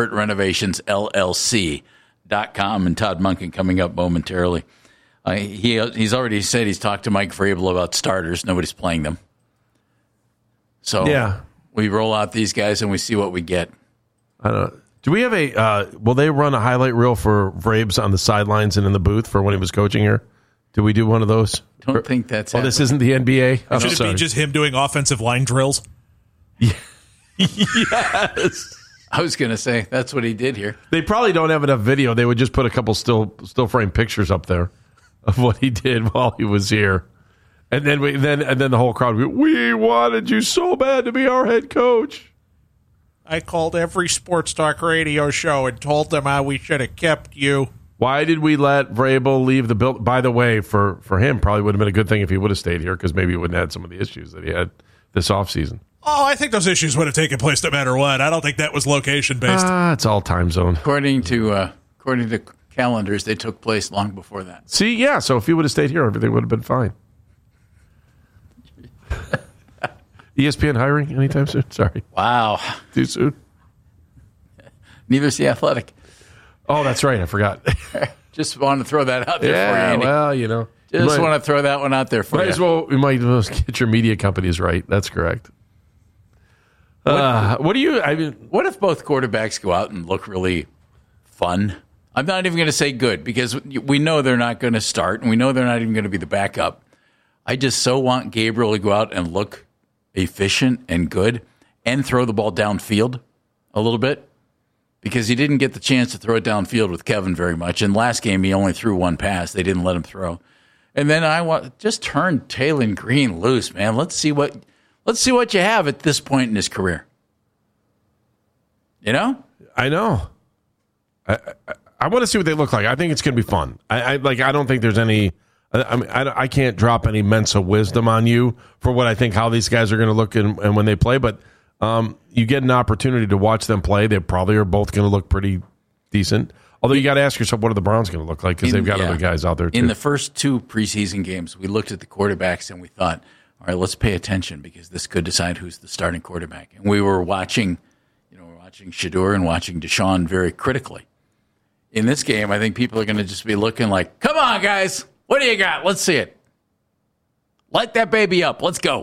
expertrenovations.llc.com, and Todd Monken coming up momentarily. He's already said he's talked to Mike Vrabel about starters. Nobody's playing them. So yeah. We roll out these guys and we see what we get.
I don't know. Do we have will they run a highlight reel for Vrabes on the sidelines and in the booth for when he was coaching here? Do we do one of those?
Don't think that's happening.
This isn't the NBA?
Should it be just him doing offensive line drills?
Yeah. Yes.
I was going to say, that's what he did here.
They probably don't have enough video. They would just put a couple still frame pictures up there of what he did while he was here. And then the whole crowd, we wanted you so bad to be our head coach.
I called every sports talk radio show and told them how we should have kept you.
Why did we let Vrabel leave the building? By the way, for him, probably would have been a good thing if he would have stayed here because maybe he wouldn't have had some of the issues that he had this offseason.
Oh, I think those issues would have taken place no matter what. I don't think that was location-based.
It's all time zone.
According to calendars, they took place long before that.
See, yeah, so if he would have stayed here, everything would have been fine. ESPN hiring anytime soon? Sorry.
Wow.
Too soon?
Neither's The Athletic.
Oh, that's right. I forgot.
Just want to throw that out there for you, Andy.
Well,
Just want to throw that one out there for you.
We might as well get your media companies right. That's correct. What
if both quarterbacks go out and look really fun? I'm not even going to say good because we know they're not going to start, and we know they're not even going to be the backup. I just so want Gabriel to go out and look efficient and good and throw the ball downfield a little bit because he didn't get the chance to throw it downfield with Kevin very much. And last game, he only threw one pass. They didn't let him throw. And then just turn Taylon Green loose, man. Let's see what you have at this point in his career. You know?
I know. I want to see what they look like. I think it's going to be fun. I don't think there's any. I mean, I can't drop any Mensa wisdom on you for what I think how these guys are going to look and when they play. But you get an opportunity to watch them play. They probably are both going to look pretty decent. Although you got to ask yourself, what are the Browns going to look like? Because they've got other guys out there too.
In the first 2 preseason games, we looked at the quarterbacks and we thought, all right, let's pay attention because this could decide who's the starting quarterback. And we were watching, Shedeur and watching Deshaun very critically. In this game, I think people are going to just be looking like, come on, guys, what do you got? Let's see it. Light that baby up. Let's go.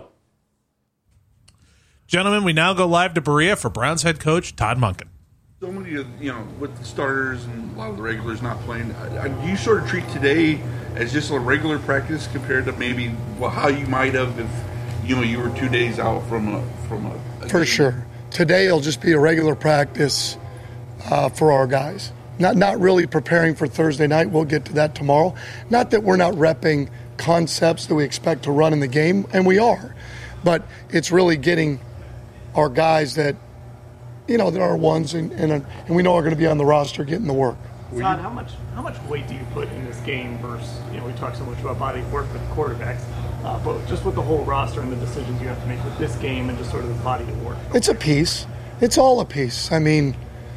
Gentlemen, we now go live to Berea for Browns head coach Todd Monken.
So many, with the starters and a lot of the regulars not playing, do you sort of treat today as just a regular practice compared to maybe how you might have if you were 2 days out from a
For
game?
sure. Today will just be a regular practice for our guys. Not really preparing for Thursday night. We'll get to that tomorrow. Not that we're not repping concepts that we expect to run in the game, and we are. But it's really getting our guys that that are ones and we know are going to be on the roster getting the work.
Todd, how much weight do you put in this game versus, we talk so much about body work with quarterbacks, but just with the whole roster and the decisions you have to make with this game and just sort of the body of work?
It's a piece. It's all a piece. I mean,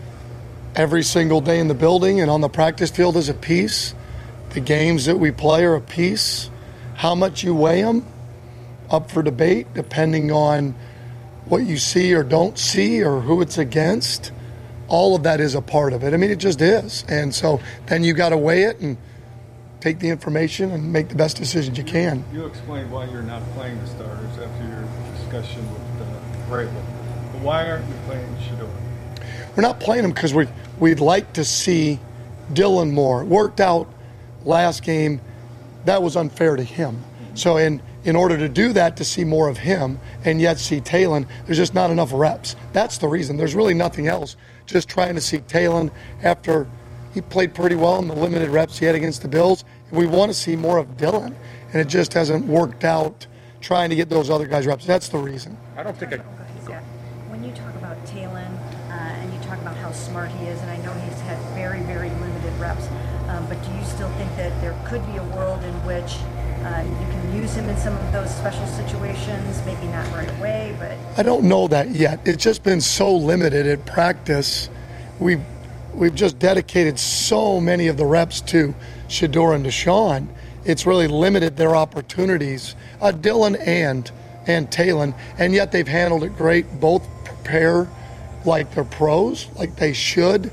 every single day in the building and on the practice field is a piece. The games that we play are a piece. How much you weigh them, up for debate, depending on what you see or don't see or who it's against. All of that is a part of it. I mean, it just is. And so then you got to weigh it and take the information and make the best decisions you can.
You explained why you're not playing the starters after your discussion with Vrabel. But why aren't you playing Shedeur?
We're not playing him because we'd like to see Dylan more. It worked out last game. That was unfair to him. So in order to do that, to see more of him and yet see Talon, there's just not enough reps. That's the reason. There's really nothing else. Just trying to see Talon after he played pretty well in the limited reps he had against the Bills. And we want to see more of Dylan. And it just hasn't worked out trying to get those other guys reps. That's the reason.
I don't think
When you talk about Talon and you talk about how smart he is, and I know he's had very, very limited reps, but do you still think that there could be a world in which you can use him in some of those special situations, maybe not right away, but...
I don't know that yet. It's just been so limited at practice. We've just dedicated so many of the reps to Shedeur and Deshaun. It's really limited their opportunities, Dylan and Talon, and yet they've handled it great. Both prepare like they're pros, like they should,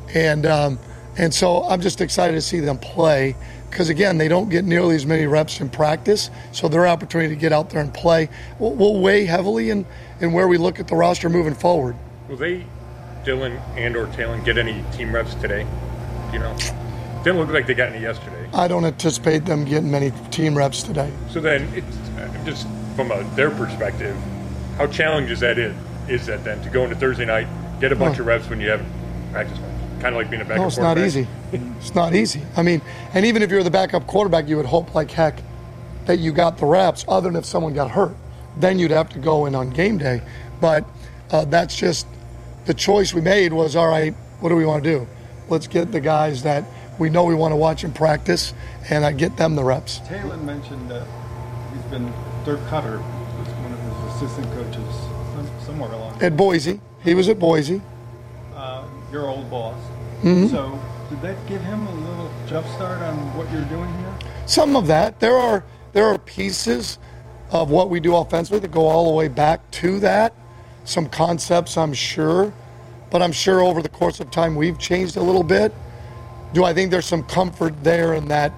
and so I'm just excited to see them play. Because, again, they don't get nearly as many reps in practice, so their opportunity to get out there and play will weigh heavily in where we look at the roster moving forward.
Will they, Dylan and or Talon, get any team reps today? Didn't look like they got any yesterday.
I don't anticipate them getting many team reps today.
So then, it's just from their perspective, how challenging is that then to go into Thursday night, get a bunch of reps when you haven't practiced much? Kind of like being a backup quarterback.
No, it's not easy. It's not easy. I mean, and even if you're the backup quarterback, you would hope like heck that you got the reps, other than if someone got hurt. Then you'd have to go in on game day. But that's just the choice we made was, all right, what do we want to do? Let's get the guys that we know we want to watch in practice and get them the reps.
Talon mentioned that he's been, Dirk Cutter was one of his assistant coaches somewhere along
at Boise. He was at Boise.
Your old boss.
Mm-hmm.
So did that give him a little jump start on what you're doing here?
Some of that. There are pieces of what we do offensively that go all the way back to that. Some concepts, I'm sure. But I'm sure over the course of time we've changed a little bit. Do I think there's some comfort there in that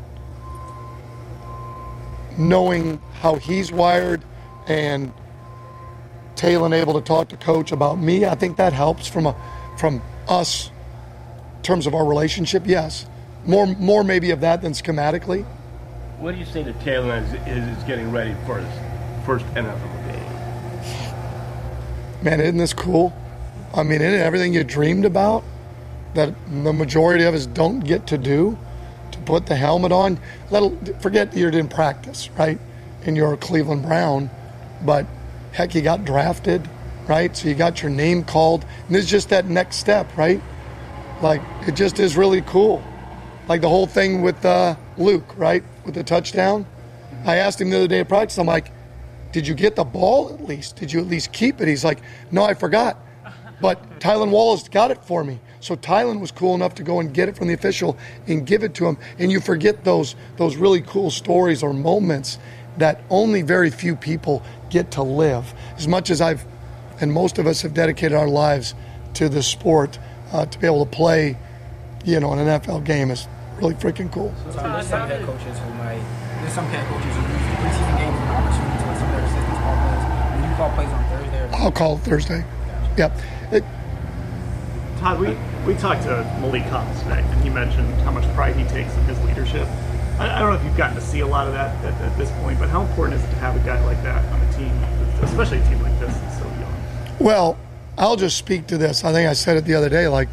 knowing how he's wired and Talon able to talk to Coach about me? I think that helps from us in terms of our relationship, yes. More maybe of that than schematically.
What do you say to Talon is getting ready for his first NFL game?
Man, isn't this cool? I mean, isn't it everything you dreamed about that the majority of us don't get to do, to put the helmet on? Forget you didn't practice, right? And you're a Cleveland Brown, but heck, you got drafted, right? So you got your name called, and this is just that next step, right? Like, it just is really cool. Like the whole thing with Luke, right, with the touchdown. I asked him the other day at practice, I'm like, did you get the ball at least? Did you at least keep it? He's like, no, I forgot. But Tylan Wallace got it for me. So Tylan was cool enough to go and get it from the official and give it to him. And you forget those really cool stories or moments that only very few people get to live. As much as I've, and most of us have dedicated our lives to this sport, to be able to play, an NFL game is really freaking cool.
So there's some head coaches who use preseason games as an opportunity to let some of their assistants call plays. When you call plays on Thursday?
I'll call it Thursday. Yep.
Todd, we talked to Malik Collins today, and he mentioned how much pride he takes in his leadership. I don't know if you've gotten to see a lot of that at this point, but how important is it to have a guy like that on a team, especially a team like this that's so young?
Well, I'll just speak to this. I think I said it the other day, like,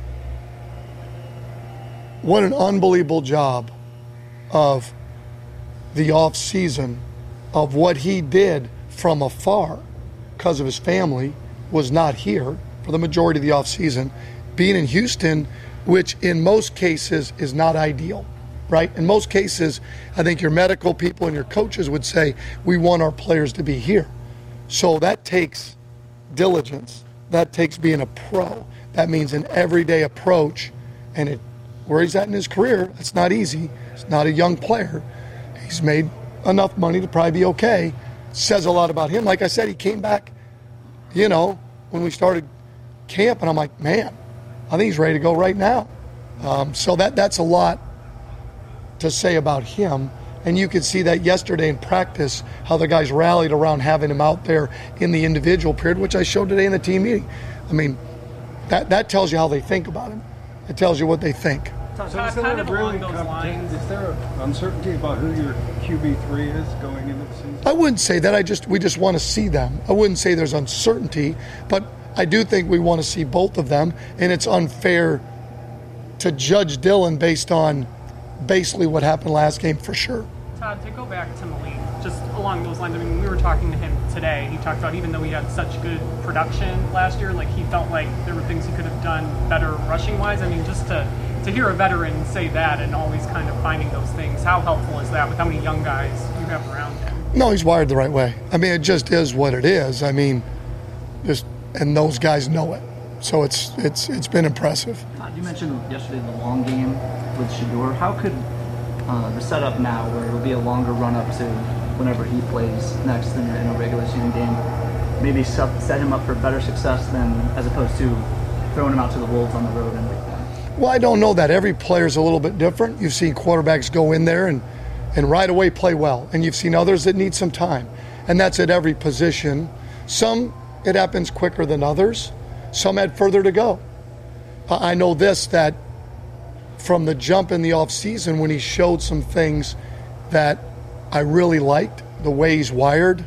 what an unbelievable job of the off season of what he did from afar because of his family was not here for the majority of the off season, being in Houston, which in most cases is not ideal, right? In most cases, I think your medical people and your coaches would say, we want our players to be here. So that takes diligence. That takes being a pro. That means an everyday approach, and where he's at in his career, it's not easy. He's not a young player. He's made enough money to probably be okay. Says a lot about him. Like I said, he came back, when we started camp, and I'm like, man, I think he's ready to go right now. So that's a lot to say about him. And you could see that yesterday in practice, how the guys rallied around having him out there in the individual period, which I showed today in the team meeting. I mean, that tells you how they think about him. It tells you what they think.
So is there really competition? Is there uncertainty about who your QB3 is going into the season?
I wouldn't say that. We just want to see them. I wouldn't say there's uncertainty, but I do think we want to see both of them, and it's unfair to judge Dylan based on basically what happened last game for sure.
Todd, to go back to Malik, just along those lines, I mean, when we were talking to him today, he talked about even though he had such good production last year, like he felt like there were things he could have done better rushing-wise. I mean, just to hear a veteran say that and always kind of finding those things, how helpful is that with how many young guys you have around him?
No, he's wired the right way. I mean, it just is what it is. I mean, and those guys know it. So it's been impressive.
You mentioned yesterday the long game with Shedeur. How could the setup now, where it'll be a longer run-up to whenever he plays next in a regular season game, maybe set him up for better success than as opposed to throwing him out to the wolves on the road and like that?
Well, I don't know that. Every player's a little bit different. You've seen quarterbacks go in there and right away play well, and you've seen others that need some time, and that's at every position. Some, it happens quicker than others. Some had further to go. I know this, that from the jump in the offseason when he showed some things that I really liked, the way he's wired,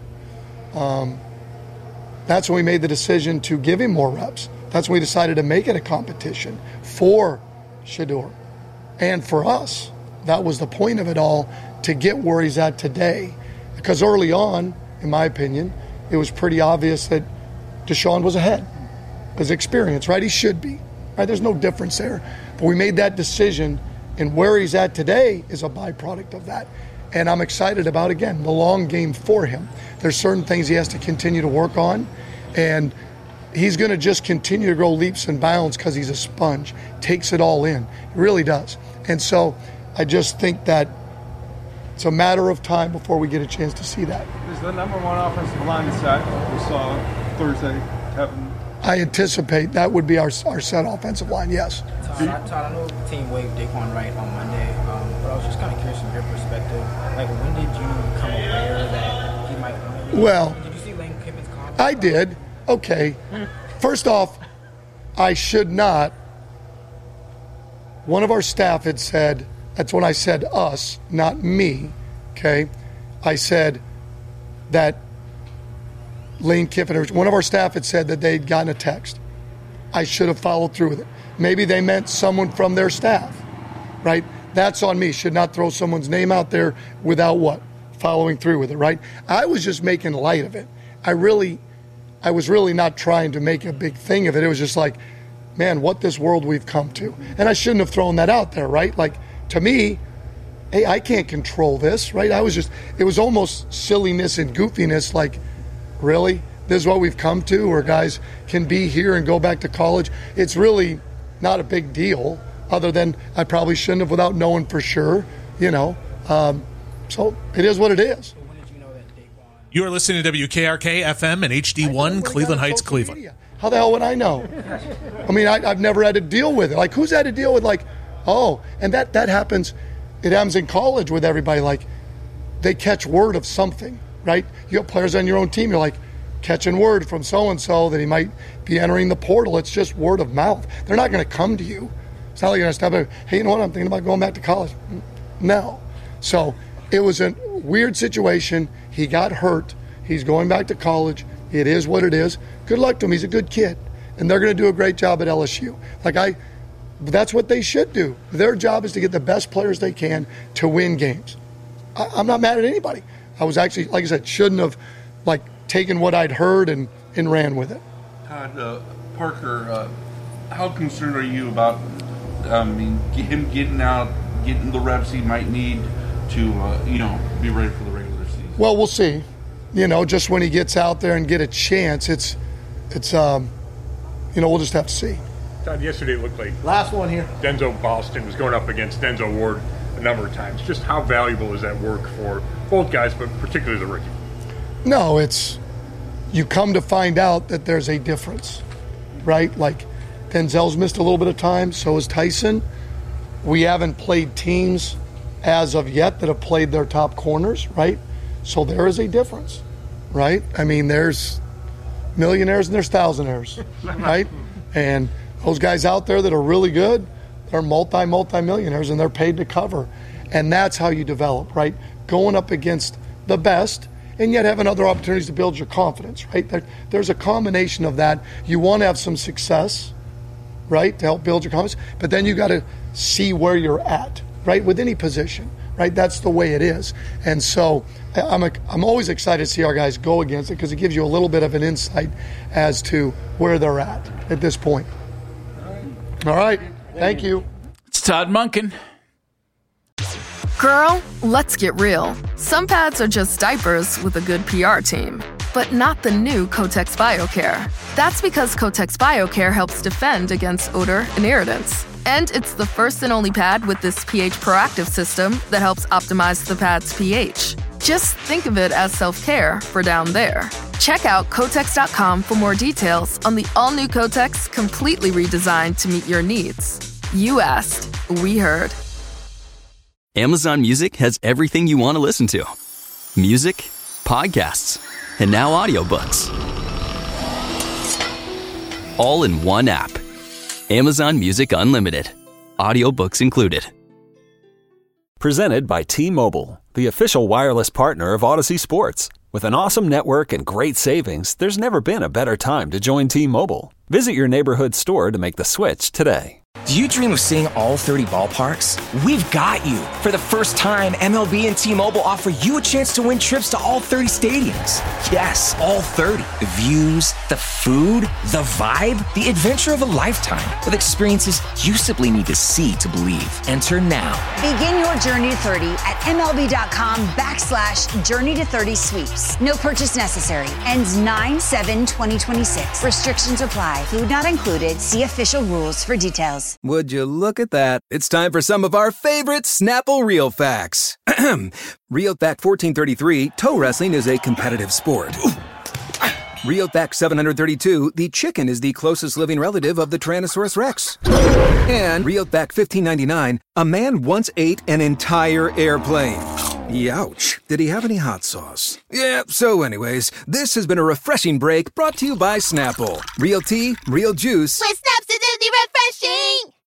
that's when we made the decision to give him more reps. That's when we decided to make it a competition for Shedeur and for us. That was the point of it all, to get where he's at today. Because early on, in my opinion, it was pretty obvious that Deshaun was ahead. His experience, right? He should be. Right? There's no difference there. But we made that decision, and where he's at today is a byproduct of that. And I'm excited about, again, the long game for him. There's certain things he has to continue to work on, and he's going to just continue to grow leaps and bounds because he's a sponge. Takes it all in. He really does. And so I just think that it's a matter of time before we get a chance to see that.
Is the number one offensive line set we saw Thursday having?
I anticipate that would be our set offensive line, yes.
Todd, I know the team waived Daquan Wright on Monday, but I was just kind of curious from your perspective. Like, when did you become aware that he might?
Well,
did you see Lane Kiffin's comment?
I did. Okay. First off, I should not. One of our staff had said, that's when I said us, not me, okay? I said that Lane Kiffin, or one of our staff had said that they'd gotten a text. I should have followed through with it. Maybe they meant someone from their staff, right? That's on me. Should not throw someone's name out there without what? Following through with it, right? I was just making light of it. I was really not trying to make a big thing of it. It was just like, man, what this world we've come to. And I shouldn't have thrown that out there, right? Like, to me, hey, I can't control this, right? It was almost silliness and goofiness, like, really? This is what we've come to, where guys can be here and go back to college. It's really not a big deal, other than I probably shouldn't have without knowing for sure, So it is what it is.
You are listening to WKRK FM and HD1, Cleveland Heights, Cleveland.
Media. How the hell would I know? I mean, I've never had to deal with it. Like, who's had to deal with, like, and that happens. It happens in college with everybody. Like, they catch word of something, right? You have players on your own team. You're like, catching word from so-and-so that he might be entering the portal. It's just word of mouth. They're not going to come to you. It's not like you're going to stop there, hey, you know what, I'm thinking about going back to college. No. So it was a weird situation. He got hurt. He's going back to college. It is what it is. Good luck to him. He's a good kid. And they're going to do a great job at LSU. That's what they should do. Their job is to get the best players they can to win games. I'm not mad at anybody. I was actually, like I said, shouldn't have, taken what I'd heard and ran with it.
Todd, Parker, how concerned are you about him getting out, getting the reps he might need to, be ready for the regular season?
Well, we'll see. Just when he gets out there and get a chance, it's we'll just have to see.
Todd, yesterday it looked like
last one here.
Denzel Boston was going up against Denzel Ward a number of times. Just how valuable is that work for both guys, but particularly the rookie?
No, you come to find out that there's a difference, right? Like, Denzel's missed a little bit of time, so is Tyson. We haven't played teams as of yet that have played their top corners, right? So there is a difference, right? I mean, there's millionaires and there's thousandaires, right? And those guys out there that are really good, they're multi-millionaires, and they're paid to cover. And that's how you develop, right? Going up against the best, and yet having other opportunities to build your confidence, right? There's a combination of that. You want to have some success, right, to help build your confidence, but then you got to see where you're at, right, with any position, right? That's the way it is. And so I'm always excited to see our guys go against it, because it gives you a little bit of an insight as to where they're at this point. All right. Thank you.
It's Todd Monken.
Girl, let's get real. Some pads are just diapers with a good PR team, but not the new Kotex BioCare. That's because Kotex BioCare helps defend against odor and irritants. And it's the first and only pad with this pH proactive system that helps optimize the pad's pH. Just think of it as self-care for down there. Check out Kotex.com for more details on the all-new Kotex, completely redesigned to meet your needs. You asked, we heard.
Amazon Music has everything you want to listen to. Music, podcasts, and now audiobooks. All in one app. Amazon Music Unlimited. Audiobooks included.
Presented by T-Mobile, the official wireless partner of Odyssey Sports. With an awesome network and great savings, there's never been a better time to join T-Mobile. Visit your neighborhood store to make the switch today.
Do you dream of seeing all 30 ballparks? We've got you. For the first time, MLB and T-Mobile offer you a chance to win trips to all 30 stadiums. Yes, all 30. The views, the food, the vibe, the adventure of a lifetime. With experiences you simply need to see to believe. Enter now.
Begin your journey to 30 at MLB.com/Journey to 30 sweeps. No purchase necessary. Ends 9/7/2026. Restrictions apply. Food not included. See official rules for details.
Would you look at that? It's time for some of our favorite Snapple Real Facts. Real Fact 1433, toe wrestling is a competitive sport. Real Fact 732, the chicken is the closest living relative of the Tyrannosaurus Rex. And Real Fact 1599, a man once ate an entire airplane. Youch. Did he have any hot sauce? Yeah, so anyways, this has been a refreshing break brought to you by Snapple. Real tea, real juice.
With Snapps, it's really refreshing!